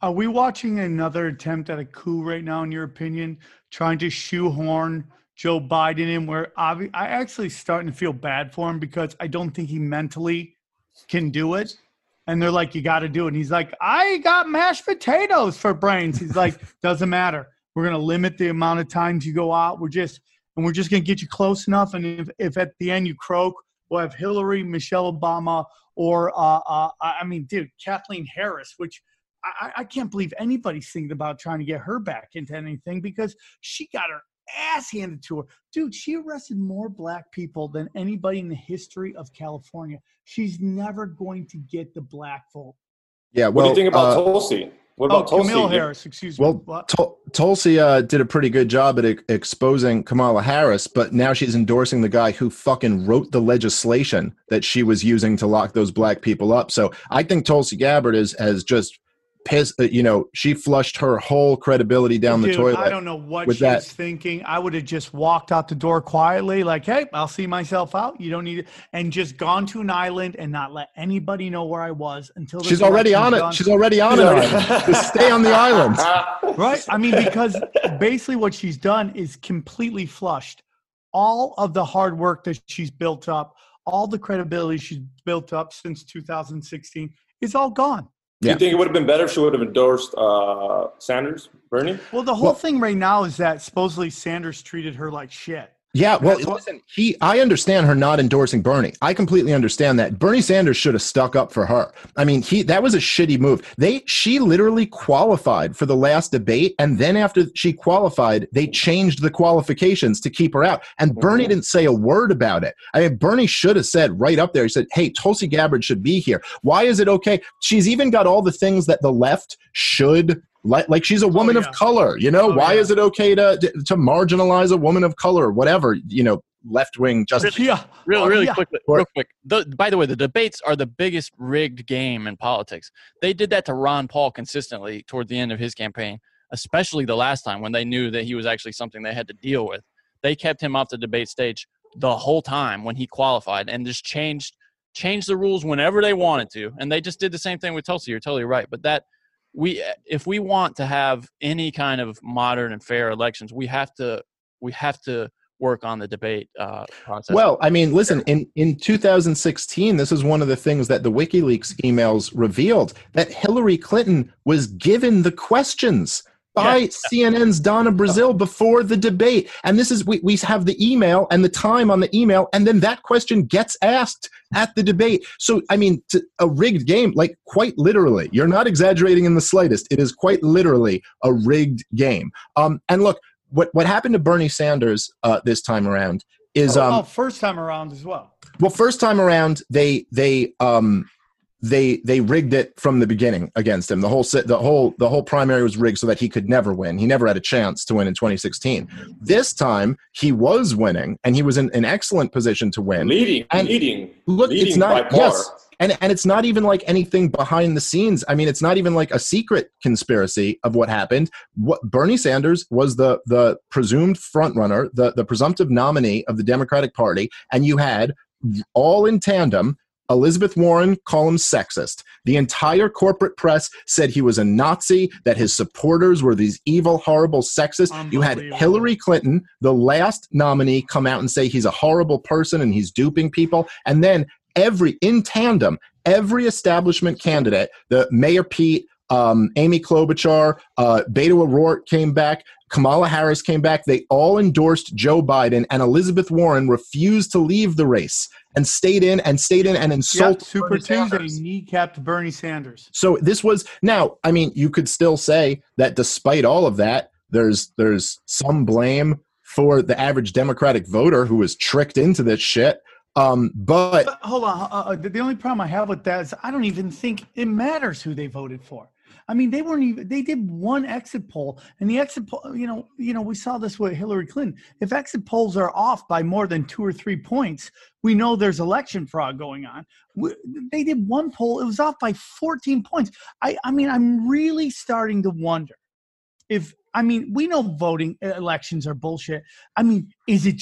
Are we watching another attempt at a coup right now, in your opinion, trying to shoehorn Joe Biden in where obvi- I actually starting to feel bad for him because I don't think he mentally can do it. And they're like, you got to do it. And he's like, I got mashed potatoes for brains. He's like, doesn't matter. We're going to limit the amount of times you go out. We're just, and we're just going to get you close enough. And if, if at the end you croak, we'll have Hillary, Michelle Obama, or, uh, uh, I mean, dude, Kathleen Harris, which I, I can't believe anybody's thinking about trying to get her back into anything because she got her ass handed to her. Dude, she arrested more black people than anybody in the history of California. She's never going to get the black vote. Yeah, well, what do you think about uh, Tulsi? What about oh, Tulsi? Camille Harris, excuse me. Well, Tul- Tulsi uh, did a pretty good job at e- exposing Kamala Harris, but now she's endorsing the guy who fucking wrote the legislation that she was using to lock those black people up. So I think Tulsi Gabbard is has just pissed. Uh, you know, she flushed her whole credibility down Dude, the toilet. I don't know what with she that. was thinking. I would have just walked out the door quietly, like, hey, I'll see myself out. You don't need it. And just gone to an island and not let anybody know where I was until this She's already on it. done. She's already on it. Just stay on the island. Right? I mean, because basically what she's done is completely flushed all of the hard work that she's built up, all the credibility she's built up since two thousand sixteen is all gone. Do Yeah. you think it would have been better if she would have endorsed uh, Sanders, Bernie? Well, the whole Well- thing right now is that supposedly Sanders treated her like shit. Yeah, well, That's what- listen, he, I understand her not endorsing Bernie. I completely understand that. Bernie Sanders should have stuck up for her. I mean, he that was a shitty move. They she literally qualified for the last debate, and then after she qualified, they changed the qualifications to keep her out. And Bernie didn't say a word about it. I mean, Bernie should have said right up there, he said, hey, Tulsi Gabbard should be here. Why is it okay? She's even got all the things that the left should Like, like she's a woman Oh, yeah. of color, you know. Oh, Why yeah. is it okay to to marginalize a woman of color, whatever, you know, left wing justice? Yeah. Real, Oh, really yeah. quickly, Or- real quick. The, by the way, the debates are the biggest rigged game in politics. They did that to Ron Paul consistently toward the end of his campaign, especially the last time when they knew that he was actually something they had to deal with. They kept him off the debate stage the whole time when he qualified and just changed changed the rules whenever they wanted to. And they just did the same thing with Tulsi. You're totally right. But that we, if we want to have any kind of modern and fair elections, we have to we have to work on the debate uh, process. Well, I mean, listen, in, in two thousand sixteen, this is one of the things that the WikiLeaks emails revealed, that Hillary Clinton was given the questions by Yeah. C N N's Donna Brazile before the debate. And this is, we, we have the email and the time on the email, and then that question gets asked at the debate. So, I mean, to, a rigged game, like quite literally, you're not exaggerating in the slightest. It is quite literally a rigged game. Um, and look, what, what happened to Bernie Sanders uh, this time around is, um, oh, first time around as well. well, first time around, they they um they they rigged it from the beginning against him. The whole si- the whole the whole primary was rigged so that he could never win. He never had a chance to win in twenty sixteen. This time he was winning, and he was in an excellent position to win. Leading, And leading, Look, leading it's not by far. yes, and and it's not even like anything behind the scenes. I mean, it's not even like a secret conspiracy of what happened. What Bernie Sanders was the the presumed front runner, the the presumptive nominee of the Democratic Party, and you had all in tandem Elizabeth Warren call him sexist. The entire corporate press said he was a Nazi, that his supporters were these evil, horrible sexists. You had Unbelievable. Hillary Clinton, the last nominee, come out and say he's a horrible person and he's duping people. And then every, in tandem, every establishment candidate, the Mayor Pete, um, Amy Klobuchar, uh, Beto O'Rourke came back, Kamala Harris came back. They all endorsed Joe Biden, and Elizabeth Warren refused to leave the race and stayed in and stayed in and Yeah, insulted Super Bernie Tuesday Sanders. kneecapped Bernie Sanders. So this was now. I mean, you could still say that despite all of that, there's there's some blame for the average Democratic voter who was tricked into this shit. Um, but But hold on. Uh, uh, the the only problem I have with that is I don't even think it matters who they voted for. I mean, they weren't even. They did one exit poll, and the exit poll. You know, you know, we saw this with Hillary Clinton. If exit polls are off by more than two or three points, we know there's election fraud going on. We, they did one poll; it was off by fourteen points. I, I mean, I'm really starting to wonder if. I mean, we know voting elections are bullshit. I mean, is it just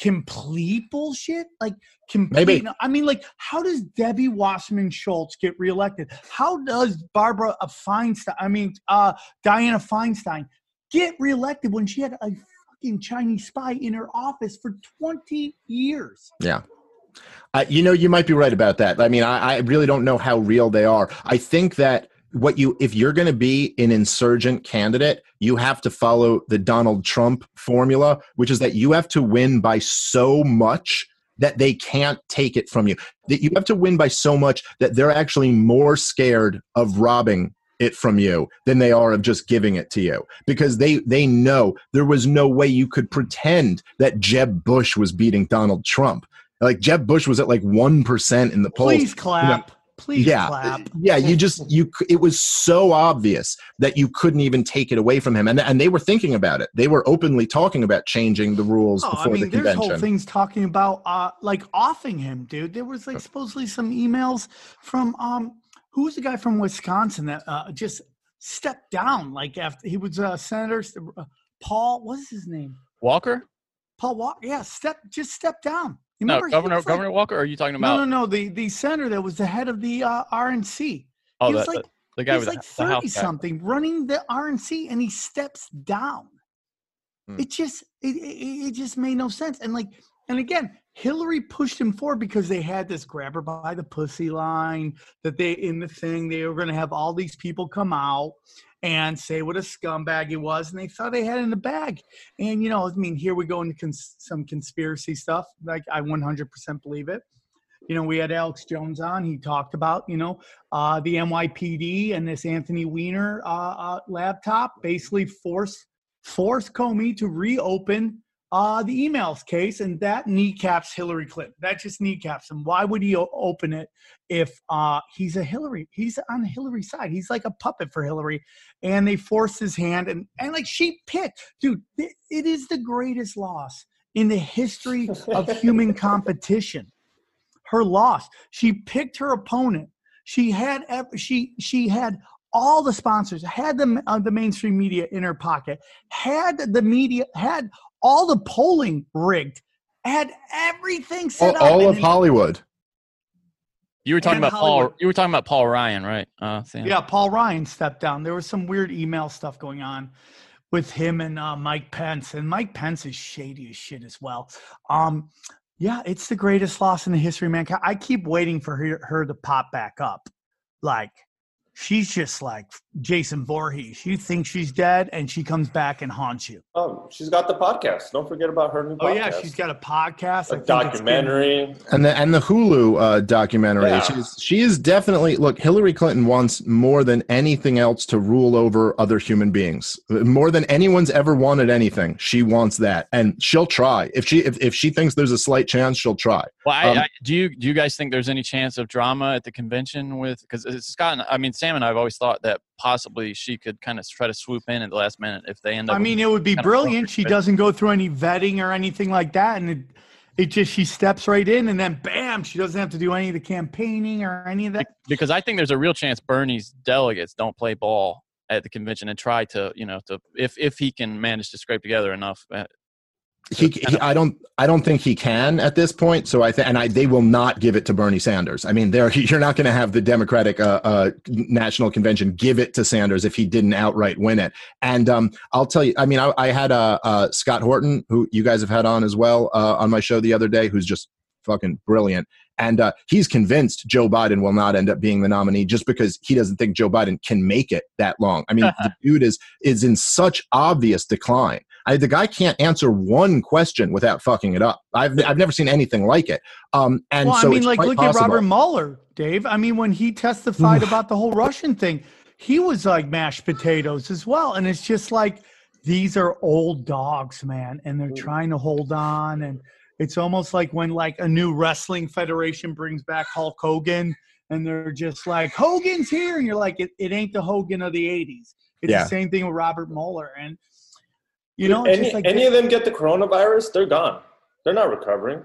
complete bullshit? Like complete. Maybe. I mean, like, how does Debbie Wasserman Schultz get reelected? How does Barbara Feinstein, I mean, uh, Diana Feinstein get reelected when she had a fucking Chinese spy in her office for twenty years? Yeah. Uh, you know, you might be right about that. I mean, I, I really don't know how real they are. I think that what you, if you're going to be an insurgent candidate, you have to follow the Donald Trump formula, which is that you have to win by so much that they can't take it from you. That you have to win by so much that they're actually more scared of robbing it from you than they are of just giving it to you, because they they know there was no way you could pretend that Jeb Bush was beating Donald Trump. Like Jeb Bush was at like one percent in the polls. Please clap. You know, Please yeah, clap. Yeah, you just you. It was so obvious that you couldn't even take it away from him, and and they were thinking about it. They were openly talking about changing the rules Oh, before I mean, the there's convention. whole things talking about uh, like offing him, dude. There was like supposedly some emails from um, who was the guy from Wisconsin that uh, just stepped down, like after he was a uh, senator. Uh, Paul, what's his name? Walker? Paul Walker. Yeah, step just stepped down. You No, remember he Governor was like- Governor Walker. Or are you talking No, about? no, no. The the senator that was the head of the uh, R N C. Oh, he the, was like the, the guy he with was the, like the house thirty guy. something running the R N C, and he steps down. Hmm. It just it, it it just made no sense. And like and again, Hillary pushed him forward because they had this grab her by the pussy line that they in the thing they were going to have all these people come out and say what a scumbag he was, and they thought they had it in the bag. And you know, I mean, here we go into cons- some conspiracy stuff. Like I one hundred percent believe it. You know, we had Alex Jones on. He talked about, you know, uh, the N Y P D and this Anthony Weiner uh, uh, laptop basically forced forced Comey to reopen uh, the emails case, and that kneecaps Hillary Clinton. That just kneecaps him. Why would he o- open it if uh, he's a Hillary? He's on Hillary's side. He's like a puppet for Hillary, and they forced his hand, and and like she picked, dude. It, it is the greatest loss in the history of human competition. Her loss. She picked her opponent. She had she she had all the sponsors, had the uh, the mainstream media in her pocket, had the media, had all the polling rigged, had everything set all, up. all of then, Hollywood. You were talking And about Hollywood. Paul. You were talking about Paul Ryan, right? Uh, Sam? Yeah, Paul Ryan stepped down. There was some weird email stuff going on with him and uh, Mike Pence, and Mike Pence is shady as shit as well. Um, yeah, it's the greatest loss in the history of mankind. I keep waiting for her, her to pop back up. Like, she's just like Jason Voorhees. You think she's dead, and she comes back and haunts you. Oh, she's got the podcast. Don't forget about her new podcast. Oh, yeah, she's got a podcast. a I think it's documentary. And the and the Hulu uh, documentary. Yeah. She's, she is definitely look. Hillary Clinton wants more than anything else to rule over other human beings. More than anyone's ever wanted anything. She wants that, and she'll try. If she if, if she thinks there's a slight chance, she'll try. Well, I, Um, I, do you do you guys think there's any chance of drama at the convention with? Because Scott, and- I mean Sam and I have always thought that possibly she could kind of try to swoop in at the last minute if they end up. I mean, it would be kind of brilliant. perfect She fit. doesn't go through any vetting or anything like that, and it, it just she steps right in, and then bam, she doesn't have to do any of the campaigning or any of that. Because I think there's a real chance Bernie's delegates don't play ball at the convention and try to, you know, to if if he can manage to scrape together enough. Uh, He, he, I don't, I don't think he can at this point. So I think, and I, they will not give it to Bernie Sanders. I mean, there, you're not going to have the Democratic uh, uh, National Convention give it to Sanders if he didn't outright win it. And um, I'll tell you, I mean, I, I had uh, uh, Scott Horton, who you guys have had on as well uh, on my show the other day, who's just fucking brilliant. And uh, he's convinced Joe Biden will not end up being the nominee just because he doesn't think Joe Biden can make it that long. I mean, the dude is is in such obvious decline. I, the guy can't answer one question without fucking it up. I've I've never seen anything like it. Um, and well, so I mean, it's like, quite look possible. at Robert Mueller, Dave. I mean, when he testified about the whole Russian thing, he was like mashed potatoes as well. And it's just like, these are old dogs, man, and they're trying to hold on. And it's almost like when like a new wrestling federation brings back Hulk Hogan, and they're just like, Hogan's here, and you're like, it, it ain't the Hogan of the eighties. It's Yeah. the same thing with Robert Mueller. And you know, it's any, just like any of them get the coronavirus, they're gone. They're not recovering.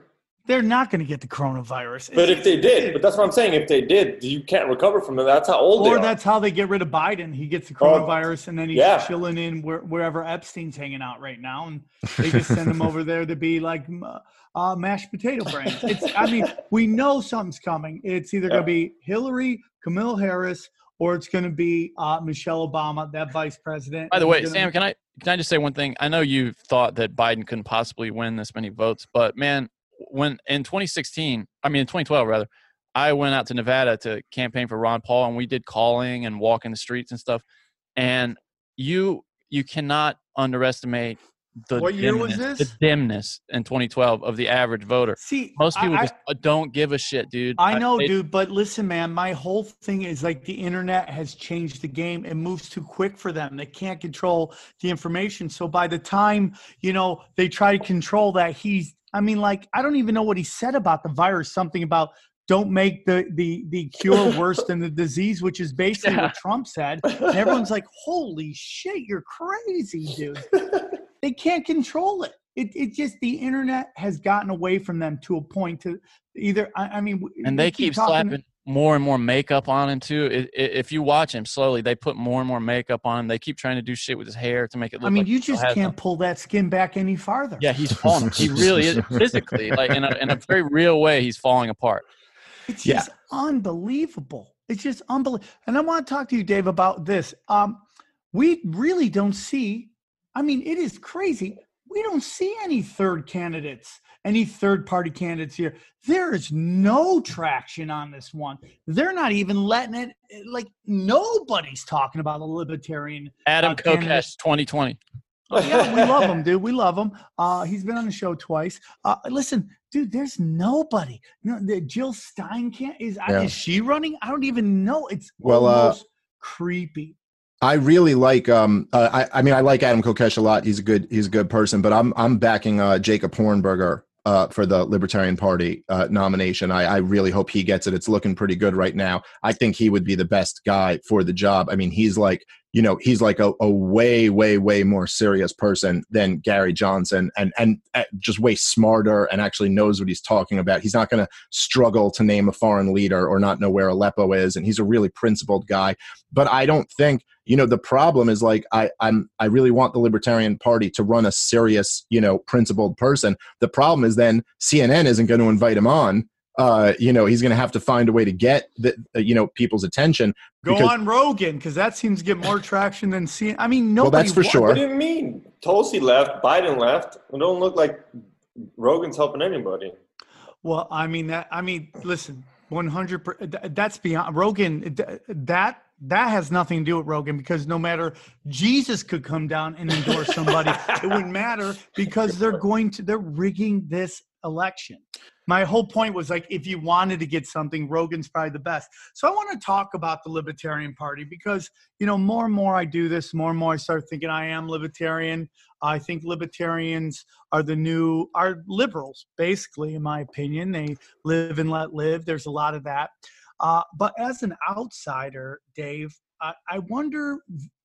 They're not going to get the coronavirus. But if they did, but that's what I'm saying. If they did, you can't recover from it. That's how old they Or are. that's how they get rid of Biden. He gets the coronavirus, and then he's yeah. chilling in where, wherever Epstein's hanging out right now, and they just send him over there to be like uh, mashed potato brains. It's, I mean, we know something's coming. It's either going to be Hillary, Kamala Harris, or it's going to be uh, Michelle Obama, that vice president. By the way, gonna- Sam, can I can I just say one thing? I know you thought that Biden couldn't possibly win this many votes, but man, when in twenty sixteen, I mean in twenty twelve rather, I went out to Nevada to campaign for Ron Paul, and we did calling and walking the streets and stuff. And you you cannot underestimate the What year was dimness, this? the dimness in twenty twelve of the average voter. See, Most people I, just don't give a shit, dude. I know, they, dude, but listen, man, my whole thing is like the internet has changed the game. It moves too quick for them. They can't control the information. So by the time, you know, they try to control that, he's, I mean, like, I don't even know what he said about the virus, something about don't make the, the, the cure worse than the disease, which is basically Yeah. what Trump said. And everyone's like, holy shit, you're crazy, dude. They can't control it. It it just, the internet has gotten away from them to a point to either, I, I mean. and we they keep talking- slapping more and more makeup on him too. It, it, if you watch him slowly, they put more and more makeup on him. They keep trying to do shit with his hair to make it look I mean, like you he still just has can't them. pull that skin back any farther. Yeah, he's falling. He really is physically, like in a in a very real way, he's falling apart. It's Yeah. just unbelievable. It's just unbelievable. And I want to talk to you, Dave, about this. Um, we really don't see, I mean, it is crazy. We don't see any third candidates, any third party candidates here. There is no traction on this one. They're not even letting it, like, nobody's talking about a libertarian. Adam uh, candidate. Kokesh, twenty twenty. Oh, yeah, we love him, dude. We love him. Uh, he's been on the show twice. Uh, listen, dude, there's nobody. No, the Jill Steinkamp is Yeah. is she running? I don't even know. It's Well, uh, almost creepy. I really like. Um, uh, I, I mean, I like Adam Kokesh a lot. He's a good. He's a good person. But I'm I'm backing uh, Jacob Hornberger uh, for the Libertarian Party uh, nomination. I, I really hope he gets it. It's looking pretty good right now. I think he would be the best guy for the job. I mean, he's like. You know, he's like a, a way, way, way more serious person than Gary Johnson, and and uh, just way smarter and actually knows what he's talking about. He's not going to struggle to name a foreign leader or not know where Aleppo is, and he's a really principled guy. But I don't think, you know, the problem is like I I'm I really want the Libertarian Party to run a serious, you know, principled person. The problem is then C N N isn't going to invite him on. Uh, you know, he's going to have to find a way to get the, uh, you know, people's attention. Go because- on Rogan, because that seems to get more traction than C N N. I mean, nobody. Well, that's for wa- sure. What do you mean? Tulsi left, Biden left. It don't look like Rogan's helping anybody. Well, I mean that. I mean, listen, one hundred. That's beyond Rogan. th- That that has nothing to do with Rogan, because no matter, Jesus could come down and endorse somebody, it wouldn't matter, because they're going to they're rigging this election. My whole point was like, if you wanted to get something, Rogan's probably the best. So I want to talk about the Libertarian Party, because, you know, more and more I do this, more and more I start thinking I am libertarian. I think libertarians are the new, are liberals, basically, in my opinion. They live and let live. There's a lot of that. Uh, but as an outsider, Dave, I, I wonder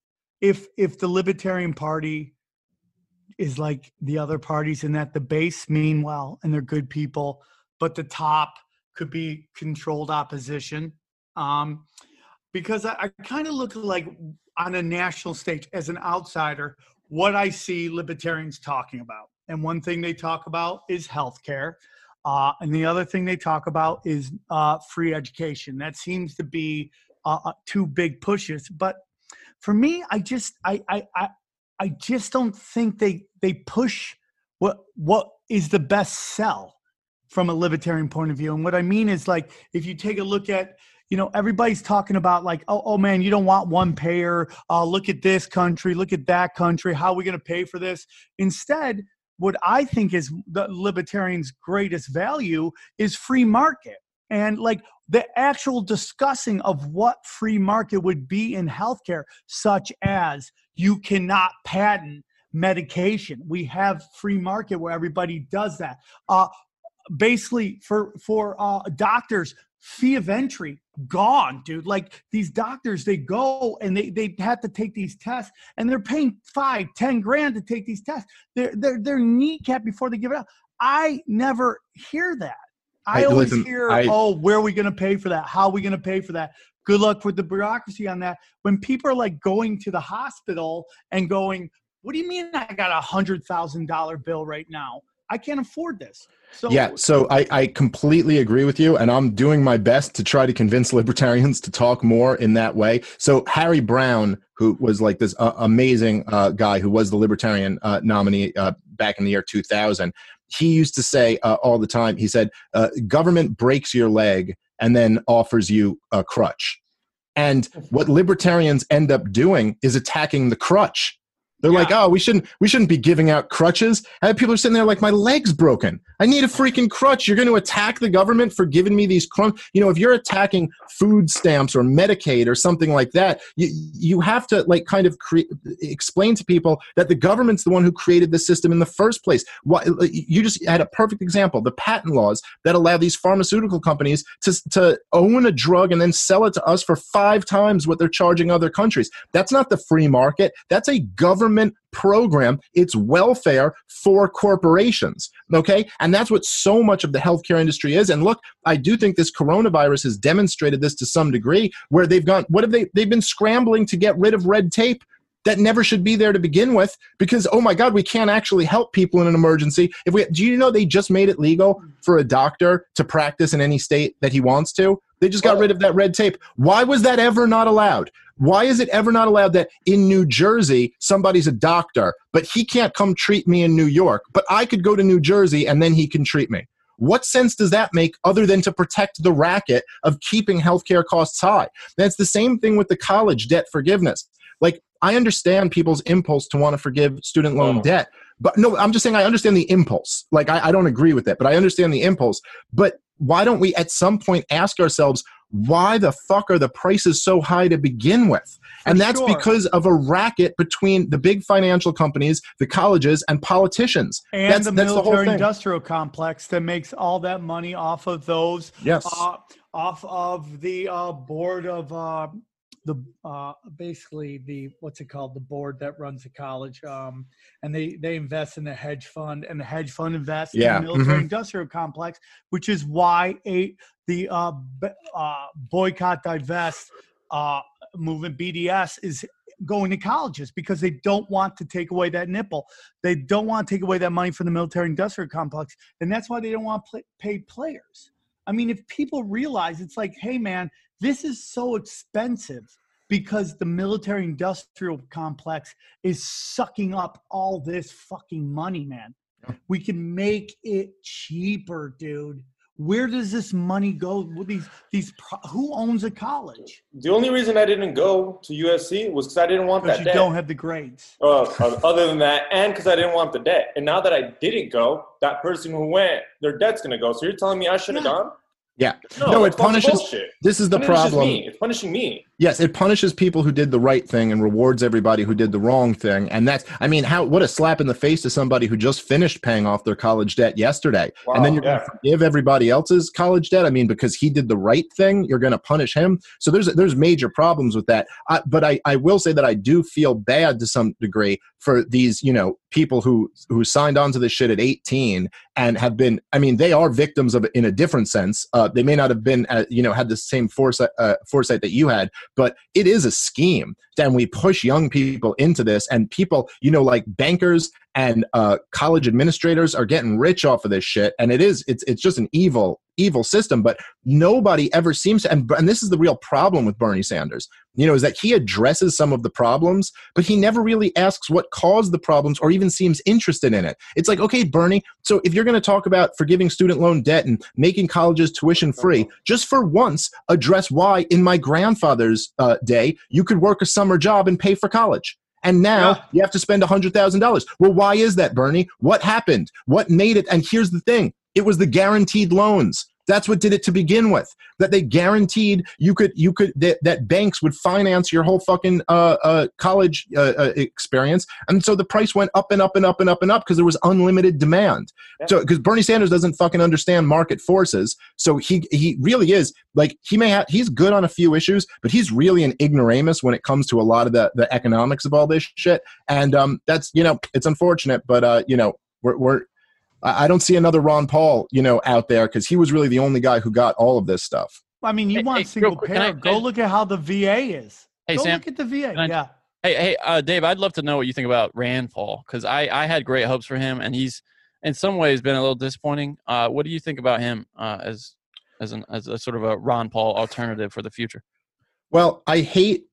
if if the Libertarian Party is like the other parties, in that the base mean well and they're good people, but the top could be controlled opposition. Um, because I, I kind of look like on a national stage as an outsider, what I see libertarians talking about. And one thing they talk about is healthcare. Uh, and the other thing they talk about is uh, free education. That seems to be uh, two big pushes. But for me, I just, I, I, I, I just don't think they they push what what is the best sell from a libertarian point of view. And what I mean is, like, if you take a look at, you know, everybody's talking about like, oh, oh man, you don't want one payer. Uh, look at this country, look at that country. How are we going to pay for this? Instead, what I think is the libertarians' greatest value is free market. And like the actual discussing of what free market would be in healthcare, such as you cannot patent medication. We have free market where everybody does that. Uh, basically, for for uh, doctors, fee of entry gone, dude. Like these doctors, they go and they they have to take these tests, and they're paying five, ten grand to take these tests. They're they're they're kneecapped before they give it out. I never hear that. I Hey, always listen, hear, I- oh, where are we going to pay for that? How are we going to pay for that? Good luck with the bureaucracy on that. When people are like going to the hospital and going, what do you mean I got a hundred thousand dollar bill right now? I can't afford this. So Yeah, so I, I completely agree with you, and I'm doing my best to try to convince libertarians to talk more in that way. So Harry Brown, who was like this uh, amazing uh, guy who was the libertarian uh, nominee uh, back in the year two thousand, he used to say uh, all the time, he said, uh, government breaks your leg and then offers you a crutch. And what libertarians end up doing is attacking the crutch. They're Yeah. like, oh, we shouldn't we shouldn't be giving out crutches. And people are sitting there like, my leg's broken. I need a freaking crutch. You're going to attack the government for giving me these crumbs. You know, if you're attacking food stamps or Medicaid or something like that, you you have to like kind of cre- explain to people that the government's the one who created the system in the first place. Why, you just had a perfect example, the patent laws that allow these pharmaceutical companies to, to own a drug and then sell it to us for five times what they're charging other countries. That's not the free market. That's a government program. It's welfare for corporations. Okay. And that's what so much of the healthcare industry is. And look, I do think this coronavirus has demonstrated this to some degree, where they've gone, what have they, they've been scrambling to get rid of red tape that never should be there to begin with, because, oh my God, we can't actually help people in an emergency. If we, do you know they just made it legal for a doctor to practice in any state that he wants to? They just got rid of that red tape. Why was that ever not allowed? Why is it ever not allowed that in New Jersey, somebody's a doctor, but he can't come treat me in New York, but I could go to New Jersey and then he can treat me? What sense does that make other than to protect the racket of keeping healthcare costs high? That's the same thing with the college debt forgiveness. Like, I understand people's impulse to want to forgive student loan Oh. debt, but no, I'm just saying I understand the impulse. Like, I, I don't agree with it, but I understand the impulse. But why don't we at some point ask ourselves, why the fuck are the prices so high to begin with? For And that's sure. because of a racket between the big financial companies, the colleges, and politicians. and that's, the that's the whole military thing. industrial complex that makes all that money off of those, Yes. uh, off of the uh, board of uh, the uh, basically the what's it called, the board that runs the college, um, and they they invest in the hedge fund, and the hedge fund invests Yeah, in the military mhm. industrial complex, which is why a the uh, b- uh, boycott divest uh, movement B D S is going to colleges, because they don't want to take away that nipple. They don't want to take away that money from the military industrial complex. And that's why they don't want play, paid players. I mean, if people realize, it's like, hey man, this is so expensive because the military industrial complex is sucking up all this fucking money, man. We can make it cheaper, dude. Where does this money go? With these, these, pro- who owns a college? The only reason I didn't go to U S C was because I didn't want Because that you debt. don't have the grades. Uh, uh, other than that, and because I didn't want the debt. And now that I didn't go, that person who went, their debt's going to go. So you're telling me I should have Yeah. gone? Yeah. No, No, it that's bunch of punishes. bullshit. This is the It punishes problem. me. It's punishing me. Yes, it punishes people who did the right thing and rewards everybody who did the wrong thing. And that's, I mean, how, what a slap in the face to somebody who just finished paying off their college debt yesterday. Wow, and then you're yeah. going to forgive everybody else's college debt. I mean, because he did the right thing, you're going to punish him. So there's, there's major problems with that. I, but I, I will say that I do feel bad to some degree for these, you know, people who, who signed on to this shit at eighteen and have been, I mean, they are victims of it in a different sense. Uh, they may not have been, uh, you know, had the same foresight, uh, foresight that you had, but it is a scheme. And we push young people into this, and people, you know, like bankers and uh, college administrators are getting rich off of this shit. And it is, it's, it's just an evil, evil system. But nobody ever seems to, and, and this is the real problem with Bernie Sanders, you know, is that he addresses some of the problems, but he never really asks what caused the problems or even seems interested in it. It's like, okay, Bernie, so if you're going to talk about forgiving student loan debt and making colleges tuition free, just for once address why in my grandfather's uh, day, you could work a summer job and pay for college. And now Yeah. you have to spend one hundred thousand dollars. Well, why is that, Bernie? What happened? What made it? And here's the thing. It was the guaranteed loans. That's what did it to begin with. That they guaranteed you could, you could, that, that banks would finance your whole fucking uh, uh, college uh, uh, experience. And so the price went up and up and up and up and up because there was unlimited demand. Yeah. So, because Bernie Sanders doesn't fucking understand market forces. So he, he really is like, he may have, he's good on a few issues, but he's really an ignoramus when it comes to a lot of the, the economics of all this shit. And um, that's, you know, it's unfortunate, but uh, you know, we're, we're, I, I don't see another Ron Paul, you know, out there because he was really the only guy who got all of this stuff. I mean, you Hey, want hey, single real quick, payer? can I- Go look at how the V A is. Hey, Go Sam, look at the V A. can I- Yeah. Hey, hey, uh, Dave, I'd love to know what you think about Rand Paul because I, I had great hopes for him, and he's in some ways been a little disappointing. Uh, what do you think about him uh, as as an as a sort of a Ron Paul alternative for the future? Well, I hate.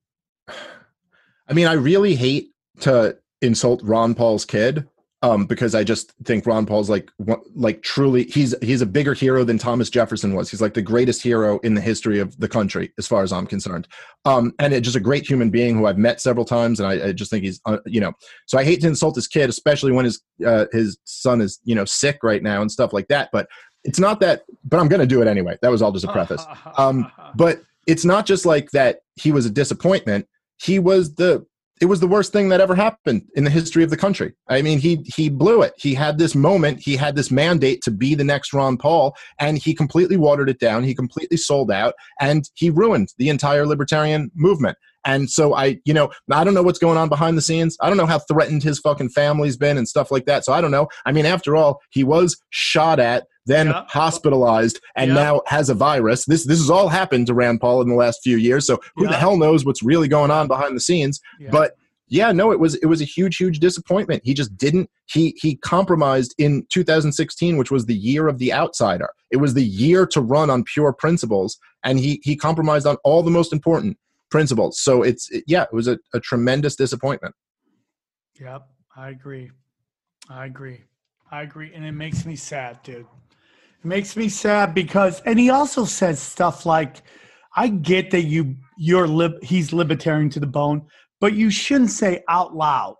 I mean, I really hate to insult Ron Paul's kid. Um, because I just think Ron Paul's like, like truly, he's he's a bigger hero than Thomas Jefferson was. He's like the greatest hero in the history of the country, as far as I'm concerned. Um, and it's just a great human being who I've met several times, and I, I just think he's, uh, you know. So I hate to insult his kid, especially when his uh, his son is, you know, sick right now and stuff like that. But it's not that. But I'm going to do it anyway. That was all just a preface. Um, but it's not just like that. He was a disappointment. He was the. It was the worst thing that ever happened in the history of the country. I mean, he he blew it. He had this moment. He had this mandate to be the next Ron Paul, and he completely watered it down. He completely sold out, and he ruined the entire libertarian movement. And so I, you know, I don't know what's going on behind the scenes. I don't know how threatened his fucking family's been and stuff like that. So I don't know. I mean, after all, he was shot at, then Yeah. hospitalized, and Yeah. now has a virus. This this has all happened to Rand Paul in the last few years. So who the Yeah. hell knows what's really going on behind the scenes? Yeah. But yeah, no, it was it was a huge, huge disappointment. He just didn't. He he compromised in two thousand sixteen, which was the year of the outsider. It was the year to run on pure principles, and he he compromised on all the most important principles. So it's it, yeah, it was a, a tremendous disappointment. Yep, I agree. I agree. I agree, and it makes me sad, dude. It makes me sad because, and he also says stuff like, "I get that you you're lib, he's libertarian to the bone, but you shouldn't say out loud."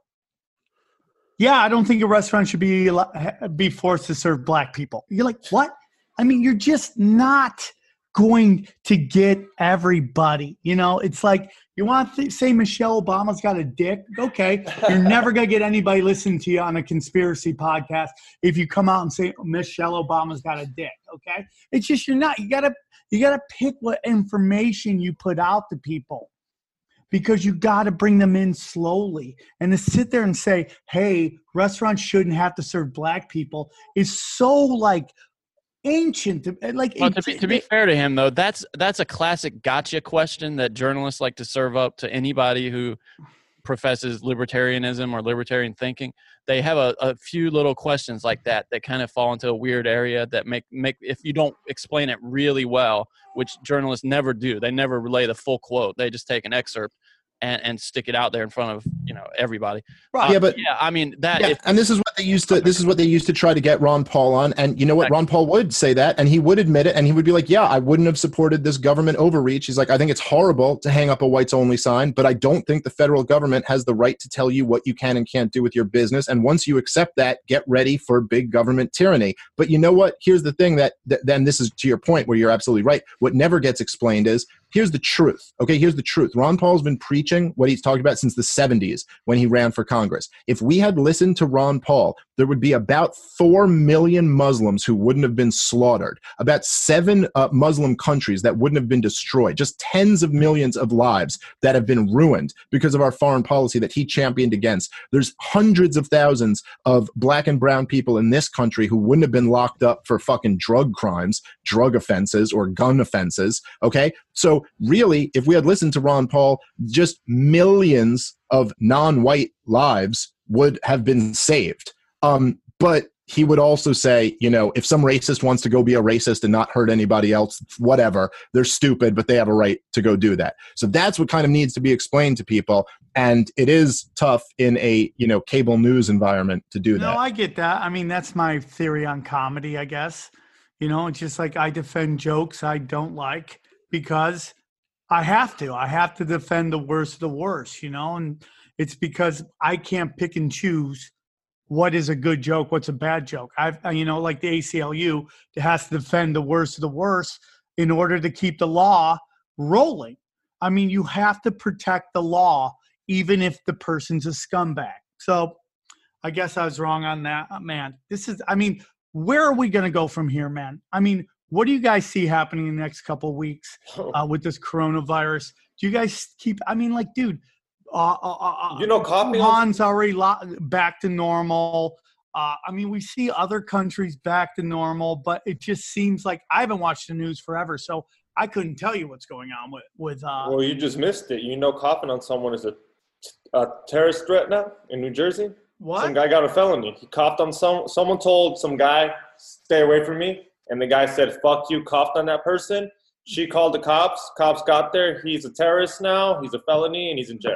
Yeah, I don't think a restaurant should be al- be forced to serve black people. You're like, what? I mean, you're just not going to get everybody. You know, it's like you want to say Michelle Obama's got a dick. Okay, you're never gonna get anybody listening to you on a conspiracy podcast if you come out and say Michelle Obama's got a dick. Okay, it's just you're not. You gotta you gotta pick what information you put out to people, because you got to bring them in slowly. And to sit there and say, hey, restaurants shouldn't have to serve black people is so like ancient. Like Well, it- to be, to be fair to him, though, that's that's a classic gotcha question that journalists like to serve up to anybody who professes libertarianism or libertarian thinking. They have a, a few little questions like that that kind of fall into a weird area that make make if you don't explain it really well, which journalists never do. They never relay the full quote. They just take an excerpt and, and stick it out there in front of, you know, everybody. Right. Yeah, but yeah, I mean that. Yeah, if, and this is what they used to. This is what they used to try to get Ron Paul on. And you know what? Ron Paul would say that, and he would admit it, and he would be like, "Yeah, I wouldn't have supported this government overreach." He's like, "I think it's horrible to hang up a whites only sign, but I don't think the federal government has the right to tell you what you can and can't do with your business. And once you accept that, get ready for big government tyranny." But you know what? Here's the thing that, that then this is to your point where you're absolutely right. What never gets explained is here's the truth. Okay, here's the truth. Ron Paul's been preaching what he's talked about since the seventies when he ran for Congress. If we had listened to Ron Paul, there would be about four million Muslims who wouldn't have been slaughtered, about seven uh, Muslim countries that wouldn't have been destroyed, just tens of millions of lives that have been ruined because of our foreign policy that he championed against. There's hundreds of thousands of black and brown people in this country who wouldn't have been locked up for fucking drug crimes, drug offenses, or gun offenses, okay? So really, if we had listened to Ron Paul, just millions of non-white lives would have been saved. Um, but he would also say, you know, if some racist wants to go be a racist and not hurt anybody else, whatever, they're stupid, but they have a right to go do that. So that's what kind of needs to be explained to people. And it is tough in a, you know, cable news environment to do No, that. I get that. I mean, that's my theory on comedy, I guess. You know, it's just like I defend jokes I don't like because I have to. I have to defend the worst of the worst, you know, and it's because I can't pick and choose what is a good joke, what's a bad joke. I've, you know, like the A C L U has to defend the worst of the worst in order to keep the law rolling. I mean, you have to protect the law, even if the person's a scumbag. So I guess I was wrong on that, man. This is, I mean, where are we going to go from here, man? I mean, what do you guys see happening in the next couple of weeks uh, with this coronavirus? Do you guys keep, I mean, like, dude, uh, uh, uh, You know, copy Wuhan's already lo- back to normal. Uh, I mean, we see other countries back to normal, but it just seems like I haven't watched the news forever, so I couldn't tell you what's going on with with. Uh, well, you just missed it. You know, coughing on someone is a, a terrorist threat now in New Jersey. What? Some guy got a felony. He coughed on some. Someone told some guy, "Stay away from me," and the guy said, "Fuck you," coughed on that person. She called the cops. Cops got there. He's a terrorist now. He's a felony, and he's in jail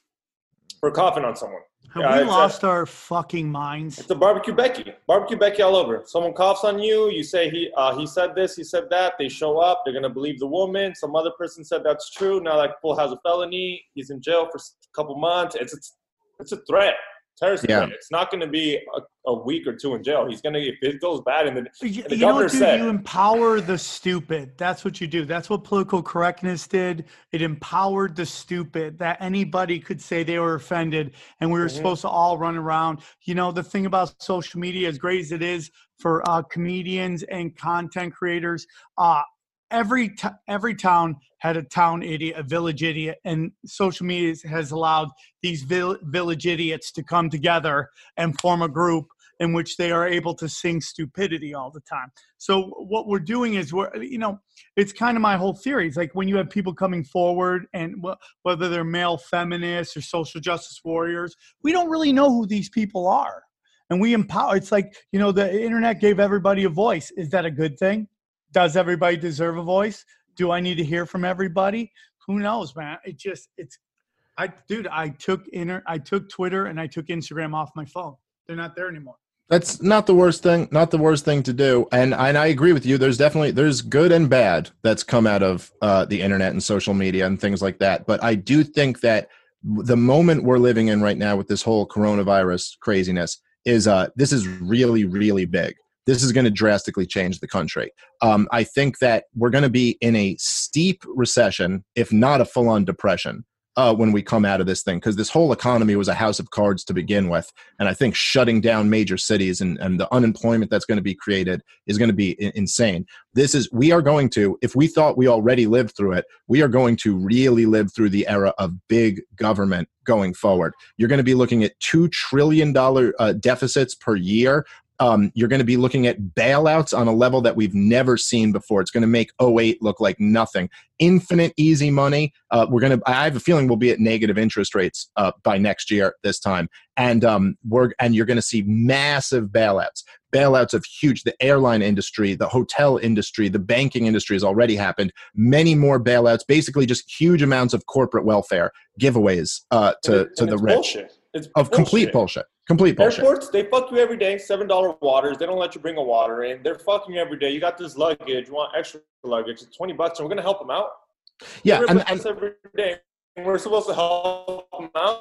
for coughing on someone. Have yeah, we lost a, our fucking minds? It's a barbecue Becky. Barbecue Becky all over. Someone coughs on you. You say he uh, he said this. He said that. They show up. They're gonna believe the woman. Some other person said that's true. Now that fool has a felony. He's in jail for a couple months. It's it's, it's a threat. Terrorist yeah. threat. It's not going to be a, a week or two in jail. He's going to, if it goes bad, and the, you, and the you governor know what, dude, said, you empower the stupid. That's what you do. That's what political correctness did. It empowered the stupid, that anybody could say they were offended, and we were mm-hmm. supposed to all run around. You know, the thing about social media, as great as it is for uh, comedians and content creators, uh, every t- every town had a town idiot, a village idiot, and social media has allowed these vill- village idiots to come together and form a group in which they are able to sing stupidity all the time. So what we're doing is we're, you know, it's kind of my whole theory. It's like when you have people coming forward, and wh- whether they're male feminists or social justice warriors, we don't really know who these people are, and we empower. It's like, you know, the internet gave everybody a voice. Is that a good thing? Does everybody deserve a voice? Do I need to hear from everybody? Who knows, man? It just, it's, I, dude, I took inter, I took Twitter and I took Instagram off my phone. They're not there anymore. That's not the worst thing, not the worst thing to do. And, and I agree with you. There's definitely, there's good and bad that's come out of uh, the internet and social media and things like that. But I do think that the moment we're living in right now with this whole coronavirus craziness is, uh, this is really, really big. This is going to drastically change the country. Um, I think that we're going to be in a steep recession, if not a full-on depression, uh, when we come out of this thing, because this whole economy was a house of cards to begin with. And I think shutting down major cities and, and the unemployment that's going to be created is going to be I- insane. This is, we are going to, if we thought we already lived through it, we are going to really live through the era of big government going forward. You're going to be looking at two trillion dollars uh, deficits per year. Um, you're going to be looking at bailouts on a level that we've never seen before. It's going to make oh eight look like nothing. Infinite easy money. Uh, we're going to. I have a feeling we'll be at negative interest rates uh, by next year this time, and um, we're and you're going to see massive bailouts. Bailouts of huge. The airline industry, the hotel industry, the banking industry has already happened. Many more bailouts. Basically, just huge amounts of corporate welfare giveaways uh, to and, to and the it's rich. Bullshit. It's of bullshit. complete bullshit. Complete bullshit. Airports, they fuck you every day. seven dollar waters. They don't let you bring a water in. They're fucking you every day. You got this luggage. You want extra luggage. It's twenty bucks, and we're going to help them out. Yeah. We're and, and, every day. And we're supposed to help them out.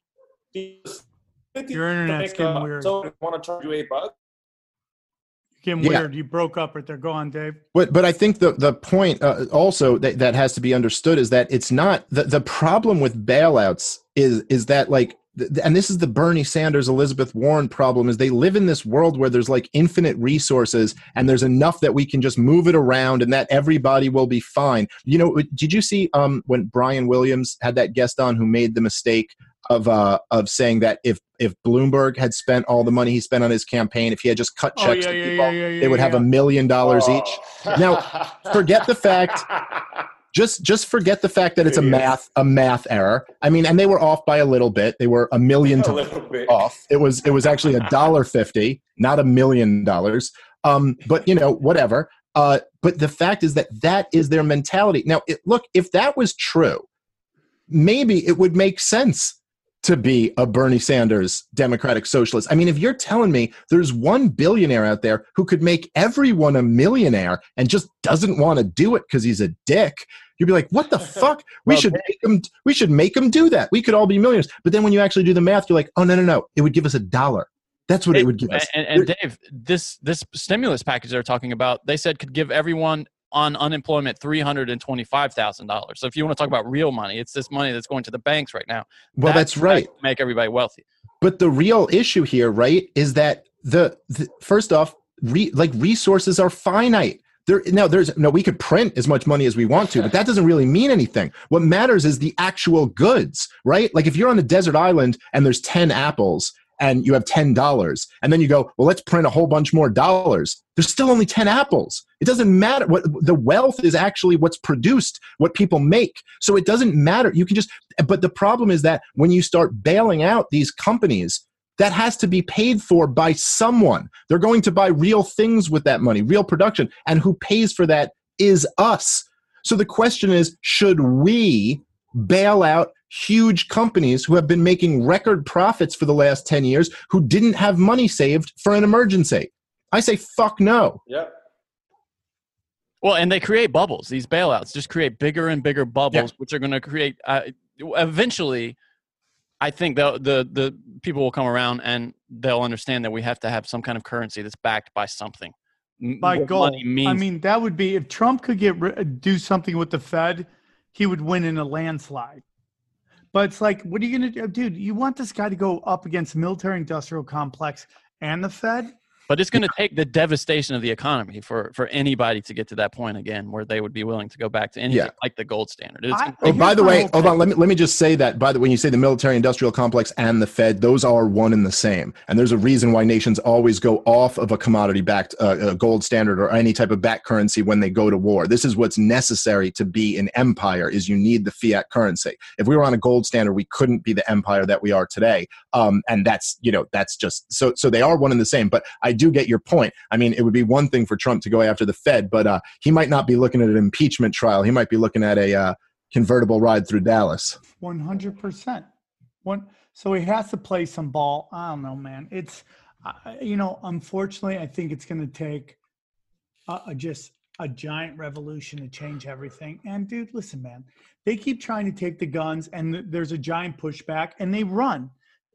Your internet's getting uh, weird. So want to charge you eight bucks? Getting Yeah. weird. You broke up right there. Go on, Dave. But but I think the the point uh, also that, that has to be understood is that it's not the, the problem with bailouts is is that like th- and this is the Bernie Sanders, Elizabeth Warren problem, is they live in this world where there's like infinite resources and there's enough that we can just move it around and that everybody will be fine. You know, did you see um when Brian Williams had that guest on who made the mistake of uh of saying that if if Bloomberg had spent all the money he spent on his campaign, if he had just cut Oh, checks yeah, to yeah, people, yeah, yeah, yeah, they would have yeah. a million dollars Oh. each. Now, forget the fact. Just just forget the fact that it's a Idiots. math a math error. I mean, and they were off by a little bit. They were a million A to little bit. off. It was it was actually a dollar fifty, not a million dollars. Um, but you know, whatever. Uh, but the fact is that that is their mentality. Now, it, look, if that was true, maybe it would make sense to be a Bernie Sanders Democratic Socialist. I mean, if you're telling me there's one billionaire out there who could make everyone a millionaire and just doesn't want to do it because he's a dick, you'd be like, what the fuck? We Well, should make him we should make him do that. We could all be millionaires. But then when you actually do the math, you're like, oh no, no, no. It would give us a dollar. That's what it, It- would give us. And, and Dave, this this stimulus package they're talking about, they said could give everyone on unemployment three hundred twenty-five thousand dollars. So if you want to talk about real money, it's this money that's going to the banks right now. Well, that's right. to Make everybody wealthy. But the real issue here, right, is that the, the first off, re, like resources are finite. There, now, there's no. We could print as much money as we want to, but that doesn't really mean anything. What matters is the actual goods, right? Like if you're on a desert island and there's ten apples, and you have ten dollars. And then you go, well, let's print a whole bunch more dollars. There's still only ten apples. It doesn't matter. What the wealth is actually what's produced, what people make. So it doesn't matter. You can just, but the problem is that when you start bailing out these companies, that has to be paid for by someone. They're going to buy real things with that money, real production. And who pays for that is us. So the question is, should we bail out huge companies who have been making record profits for the last ten years who didn't have money saved for an emergency? I say, fuck no. Yeah. Well, and they create bubbles. These bailouts just create bigger and bigger bubbles, Yeah. which are going to create uh, eventually. I think the, the the people will come around and they'll understand that we have to have some kind of currency that's backed by something. By What gold. money means. I mean, that would be if Trump could get ri- do something with the Fed, he would win in a landslide. But it's like, what are you going to do? Dude, you want this guy to go up against the military-industrial complex and the Fed? But it's going to take the devastation of the economy for, for anybody to get to that point again where they would be willing to go back to anything Yeah. like the gold standard. It's I- Oh, by Here's the my way, whole hold thing. on. Let me let me just say that. By the when you say the military-industrial complex and the Fed, those are one and the same. And there's a reason why nations always go off of a commodity-backed uh, uh, gold standard or any type of backed currency when they go to war. This is what's necessary to be an empire. Is you need the fiat currency. If we were on a gold standard, we couldn't be the empire that we are today. Um, and that's you know that's just so so they are one and the same. But I do get your point. I mean, it would be one thing for Trump to go after the Fed, but uh, he might not be looking at an impeachment trial. He might be looking at a uh, convertible ride through Dallas. one hundred percent. One, so he has to play some ball. I don't know, man. It's, uh, you know, unfortunately, I think it's going to take a, a, just a giant revolution to change everything. And dude, listen, man, they keep trying to take the guns and th- there's a giant pushback and they run.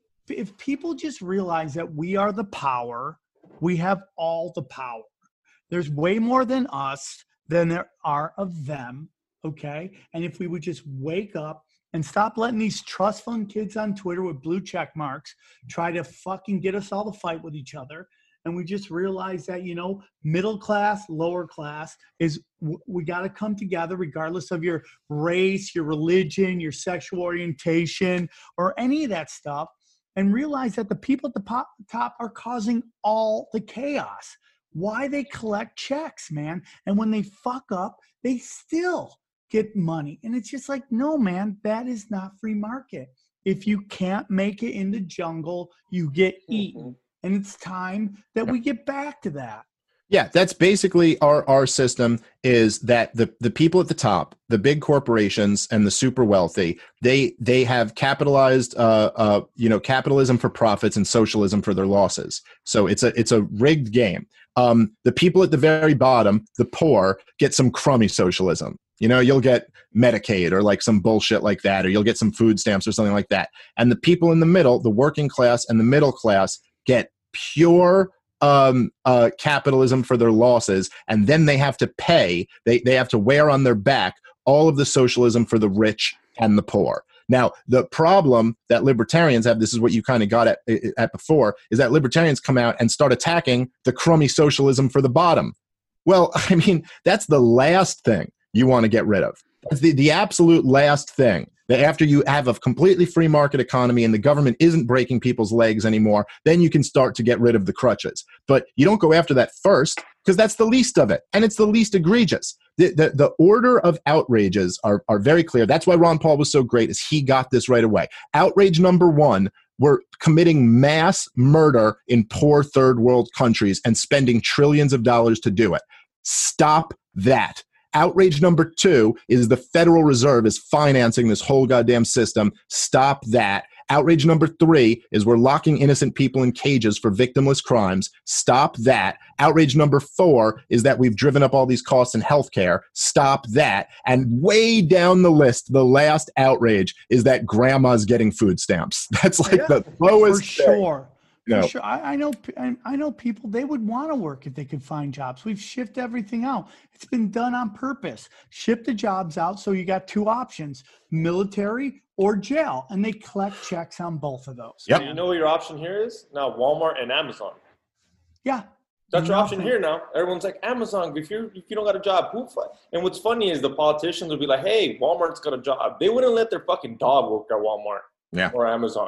If people just realize that we are the power, we have all the power. There's way more than us than there are of them, okay? And if we would just wake up and stop letting these trust fund kids on Twitter with blue check marks try to fucking get us all to fight with each other, and we just realize that, you know, middle class, lower class is, we got to come together regardless of your race, your religion, your sexual orientation, or any of that stuff, and realize that the people at the pop, top are causing all the chaos. Why they collect checks, man. And when they fuck up, they still get money. And it's just like, no, man, that is not free market. If you can't make it in the jungle, you get eaten. And it's time that we get back to that. Yeah, that's basically our, our system is that the, the people at the top, the big corporations and the super wealthy, they they have capitalized uh, uh, you know, capitalism for profits and socialism for their losses. So it's a it's a rigged game. Um, the people at the very bottom, the poor, get some crummy socialism. You know, you'll get Medicaid or like some bullshit like that, or you'll get some food stamps or something like that. And the people in the middle, the working class and the middle class, get pure um, uh, capitalism for their losses, and then they have to pay, they, they have to wear on their back all of the socialism for the rich and the poor. Now, the problem that libertarians have, this is what you kind of got at, at before, is that libertarians come out and start attacking the crummy socialism for the bottom. Well, I mean, that's the last thing you want to get rid of. That's the, the absolute last thing. That after you have a completely free market economy and the government isn't breaking people's legs anymore, then you can start to get rid of the crutches. But you don't go after that first, because that's the least of it, and it's the least egregious. The, the, the order of outrages are, are very clear. That's why Ron Paul was so great, is he got this right away. Outrage number one, we're committing mass murder in poor third world countries and spending trillions of dollars to do it. Stop that. Outrage number two is the Federal Reserve is financing this whole goddamn system. Stop that. Outrage number three is we're locking innocent people in cages for victimless crimes. Stop that. Outrage number four is that we've driven up all these costs in healthcare. Stop that. And way down the list, the last outrage is that grandma's getting food stamps. That's like Yeah, the lowest for sure. thing. No. For sure. I, I know I, I know people, they would want to work if they could find jobs. We've shifted everything out. It's been done on purpose. Ship the jobs out, so you got two options, military or jail, and they collect checks on both of those. Yep. You know what your option here is? Now Walmart and Amazon. Yeah. That's your option Nothing. here now. Everyone's like, Amazon, if you if you don't got a job, who fi-? And what's funny is the politicians will be like, hey, Walmart's got a job. They wouldn't let their fucking dog work at Walmart Yeah. or Amazon.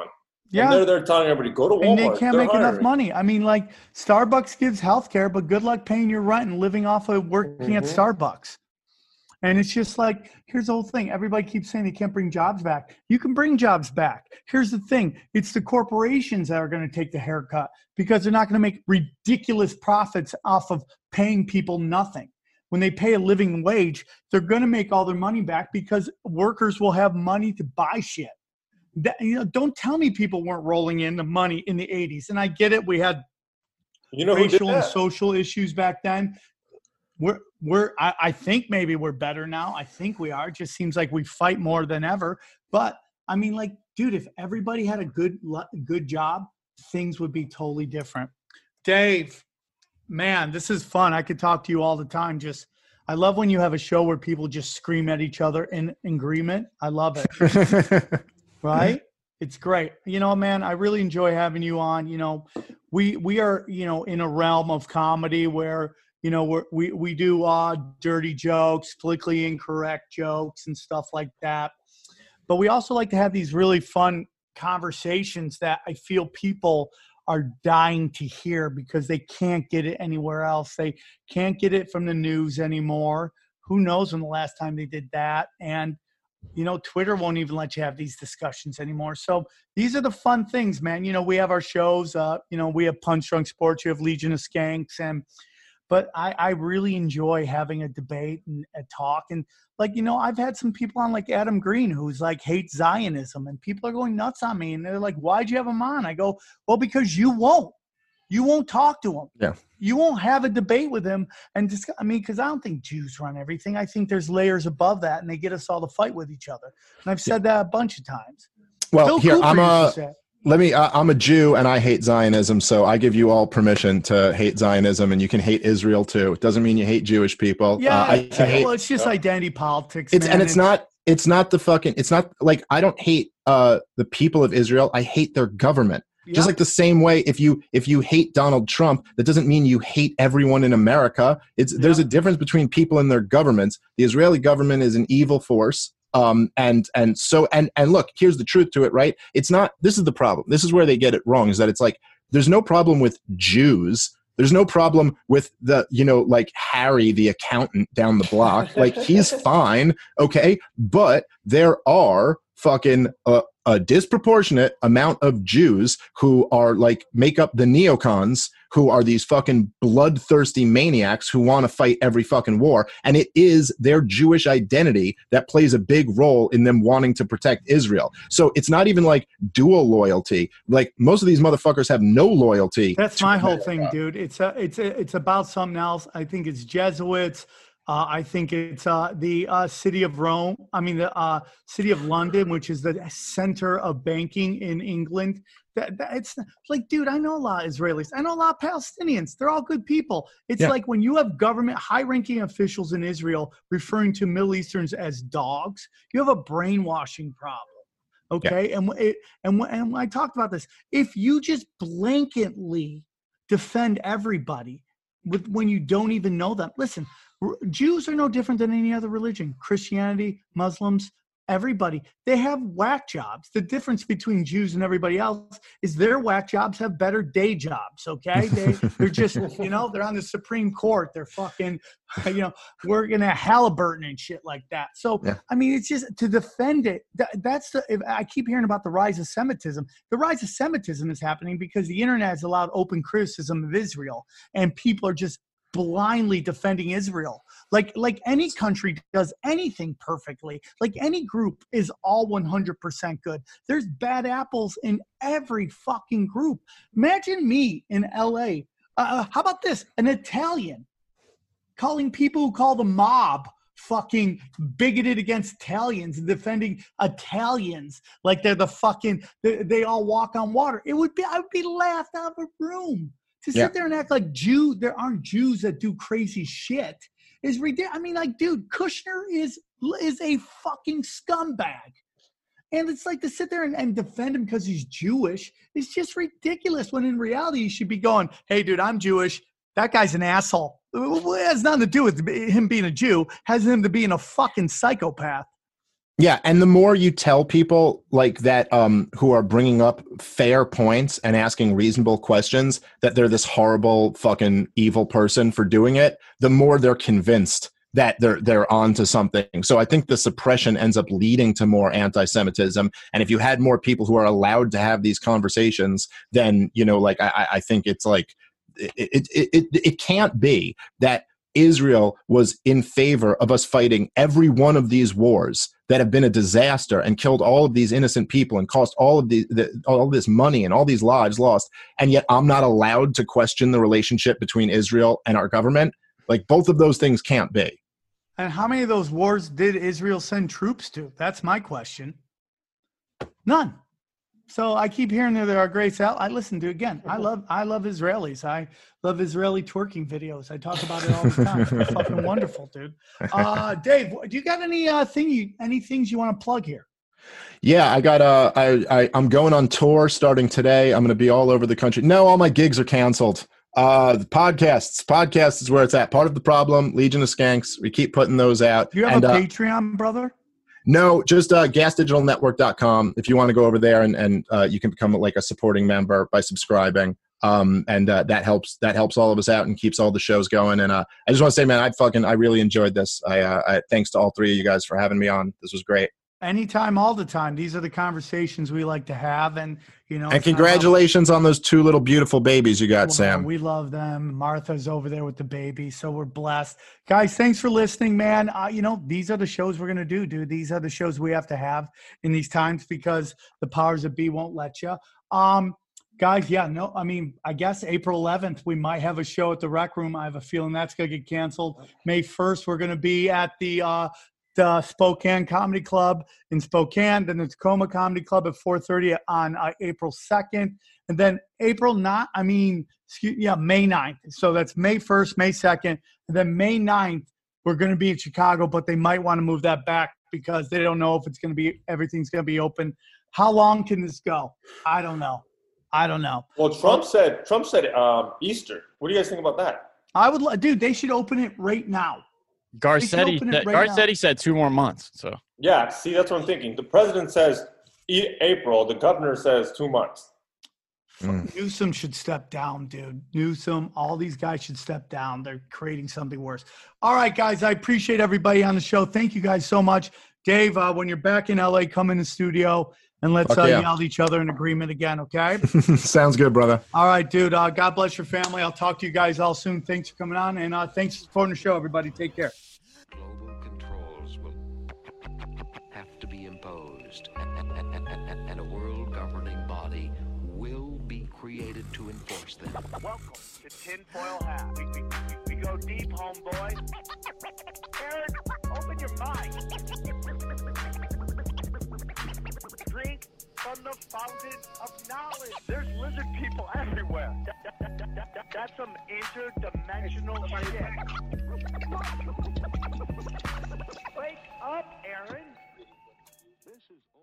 Yeah. And they're, they're telling everybody, go to Walmart. And they can't They're make enough hiring. money. I mean, like, Starbucks gives healthcare, but good luck paying your rent and living off of working at Mhm. Starbucks. And it's just like, here's the whole thing. Everybody keeps saying they can't bring jobs back. You can bring jobs back. Here's the thing. It's the corporations that are going to take the haircut because they're not going to make ridiculous profits off of paying people nothing. When they pay a living wage, they're going to make all their money back because workers will have money to buy shit. That, you know, don't tell me people weren't rolling in the money in the eighties. And I get it. We had You know who did racial and that? social issues back then. We're, we're, I, I think maybe we're better now. I think we are. It just seems like we fight more than ever. But I mean, like, dude, if everybody had a good, good job, things would be totally different. Dave, man, this is fun. I could talk to you all the time. Just, I love when you have a show where people just scream at each other in agreement. I love it. Right? It's great. You know, man, I really enjoy having you on. You know, we, we are, you know, in a realm of comedy where, you know, we're, we we do uh, dirty jokes, politically incorrect jokes and stuff like that. But we also like to have these really fun conversations that I feel people are dying to hear because they can't get it anywhere else. They can't get it from the news anymore. Who knows when the last time they did that? And, you know, Twitter won't even let you have these discussions anymore. So these are the fun things, man. You know, we have our shows. Uh, you know, we have Punch Drunk Sports. You have Legion of Skanks. And But I, I really enjoy having a debate and a talk. And, like, you know, I've had some people on, like Adam Green, who's, like, hates Zionism. And people are going nuts on me. And they're like, why'd you have him on? I go, well, because you won't. You won't talk to him. Yeah. You won't have a debate with him. And discuss, I mean, because I don't think Jews run everything. I think there's layers above that, and they get us all to fight with each other. And I've said that a bunch of times. Well, Bill here, Cooper I'm used to a, say it. let me, I, I'm a Jew and I hate Zionism. So I give you all permission to hate Zionism, and you can hate Israel too. It doesn't mean you hate Jewish people. Yeah, Uh, I can hate, well, it's just identity politics. it's, man. and it's not, it's not the fucking, it's not like, I don't hate uh, the people of Israel. I hate their government. Yeah. Just like the same way, if you if you hate Donald Trump, that doesn't mean you hate everyone in America. It's there's Yeah. a difference between people and their governments. The Israeli government is an evil force. Um, and and so and and look, here's the truth to it, right? It's not. This is the problem. This is where they get it wrong. Is that it's like there's no problem with Jews. There's no problem with the, you know, like Harry, the accountant down the block. Like, he's fine, okay? But there are fucking uh, a disproportionate amount of Jews who are like make up the neocons, who are these fucking bloodthirsty maniacs who want to fight every fucking war. And it is their Jewish identity that plays a big role in them wanting to protect Israel. So it's not even like dual loyalty. Like, most of these motherfuckers have no loyalty. That's to my whole America. thing, dude. It's a, it's a, it's about something else. I think it's Jesuits. Uh, I think it's uh, the uh, city of Rome. I mean, the uh, city of London, which is the center of banking in England. That, that it's like, dude, I know a lot of Israelis. I know a lot of Palestinians. They're all good people. It's Yeah. like when you have government, high-ranking officials in Israel referring to Middle Easterns as dogs, you have a brainwashing problem. Okay, and it, and when- and when I talked about this, if you just blanketly defend everybody with when you don't even know them, listen. R- Jews are no different than any other religion. Christianity, Muslims, everybody. They have whack jobs. The difference between Jews and everybody else is their whack jobs have better day jobs, okay? They, they're just, you know, they're on the Supreme Court. They're fucking, you know, working at Halliburton and shit like that. So, Yeah. I mean, it's just to defend it. That, that's the, if I keep hearing about the rise of Semitism. The rise of Semitism is happening because the internet has allowed open criticism of Israel, and people are just blindly defending Israel. Like like any country does anything perfectly. Like any group is all one hundred percent good. There's bad apples in every fucking group. Imagine me in L A. Uh, how about this? An Italian calling people who call the mob fucking bigoted against Italians and defending Italians like they're the fucking, they, they all walk on water. It would be, I would be laughed out of a room. To sit Yeah. there and act like Jew, there aren't Jews that do crazy shit is ridiculous. I mean, like, dude, Kushner is is a fucking scumbag. And it's like to sit there and, and defend him because he's Jewish is just ridiculous, when in reality you should be going, hey, dude, I'm Jewish. That guy's an asshole. It has nothing to do with him being a Jew. It has him to being a fucking psychopath. Yeah, and the more you tell people like that um, who are bringing up fair points and asking reasonable questions that they're this horrible fucking evil person for doing it, the more they're convinced that they're they're onto something. So I think the suppression ends up leading to more anti-Semitism. And if you had more people who are allowed to have these conversations, then, you know, like I, I think it's like it it, it it can't be that Israel was in favor of us fighting every one of these wars that have been a disaster and killed all of these innocent people and cost all of the, the all of this money and all these lives lost. And yet I'm not allowed to question the relationship between Israel and our government. Like, both of those things can't be. And how many of those wars did Israel send troops to? That's my question. None. So I keep hearing that there are great sal- I listen to again. I love I love Israelis. I love Israeli twerking videos. I talk about it all the time. It's fucking wonderful, dude. Uh, Dave, do you got any uh, thing you any things you want to plug here? Yeah, I got uh I, I I'm going on tour starting today. I'm going to be all over the country. No, all my gigs are canceled. Uh, the podcasts, podcasts is where it's at. Part of the Problem, Legion of Skanks. We keep putting those out. Do you have and, a uh, Patreon, brother? No, just uh, gas digital network dot com. If you want to go over there and, and uh, you can become like a supporting member by subscribing. Um, and uh, that helps that helps all of us out and keeps all the shows going. And uh, I just want to say, man, I fucking I really enjoyed this. I, uh, I thanks to all three of you guys for having me on. This was great. Anytime, all the time. These are the conversations we like to have. And, you know, and congratulations on those two little beautiful babies you got, well, Sam. We love them. Martha's over there with the baby. So we're blessed. Guys, thanks for listening, man. Uh, you know, these are the shows we're going to do, dude. These are the shows we have to have in these times because the powers that be won't let you. Um, guys, yeah, no, I mean, I guess April eleventh, we might have a show at the Rec Room. I have a feeling that's going to get canceled. May first, we're going to be at the uh, – the Spokane Comedy Club in Spokane, then the Tacoma Comedy Club at four thirty on uh, April second, and then April not, I mean, excuse, yeah, May ninth. So that's May first, May second, and then May ninth, we're going to be in Chicago, but they might want to move that back because they don't know if it's going to be, everything's going to be open. How long can this go? I don't know. I don't know. Well, Trump said, Trump said um, Easter. What do you guys think about that? I would, dude, they should open it right now. Garcetti, right Garcetti said two more months. So yeah, see, that's what I'm thinking. The president says e- April. The governor says two months. Mm. Newsom should step down, dude. Newsom, all these guys should step down. They're creating something worse. All right, guys, I appreciate everybody on the show. Thank you guys so much. Dave, uh, when you're back in L A, come in the studio and let's uh, yeah. yell at each other in agreement again, okay? Sounds good, brother. All right, dude. Uh, God bless your family. I'll talk to you guys all soon. Thanks for coming on, and uh, thanks for supporting the show, everybody. Take care. Global controls will have to be imposed, and a world governing body will be created to enforce them. Welcome to Tinfoil Hat. We, we, we, we go deep, homeboy. Aaron, open your mind. Drink from the fountain of knowledge. There's lizard people everywhere. That, that, that, that, that, that's some interdimensional shit. Wake up, Aaron. This is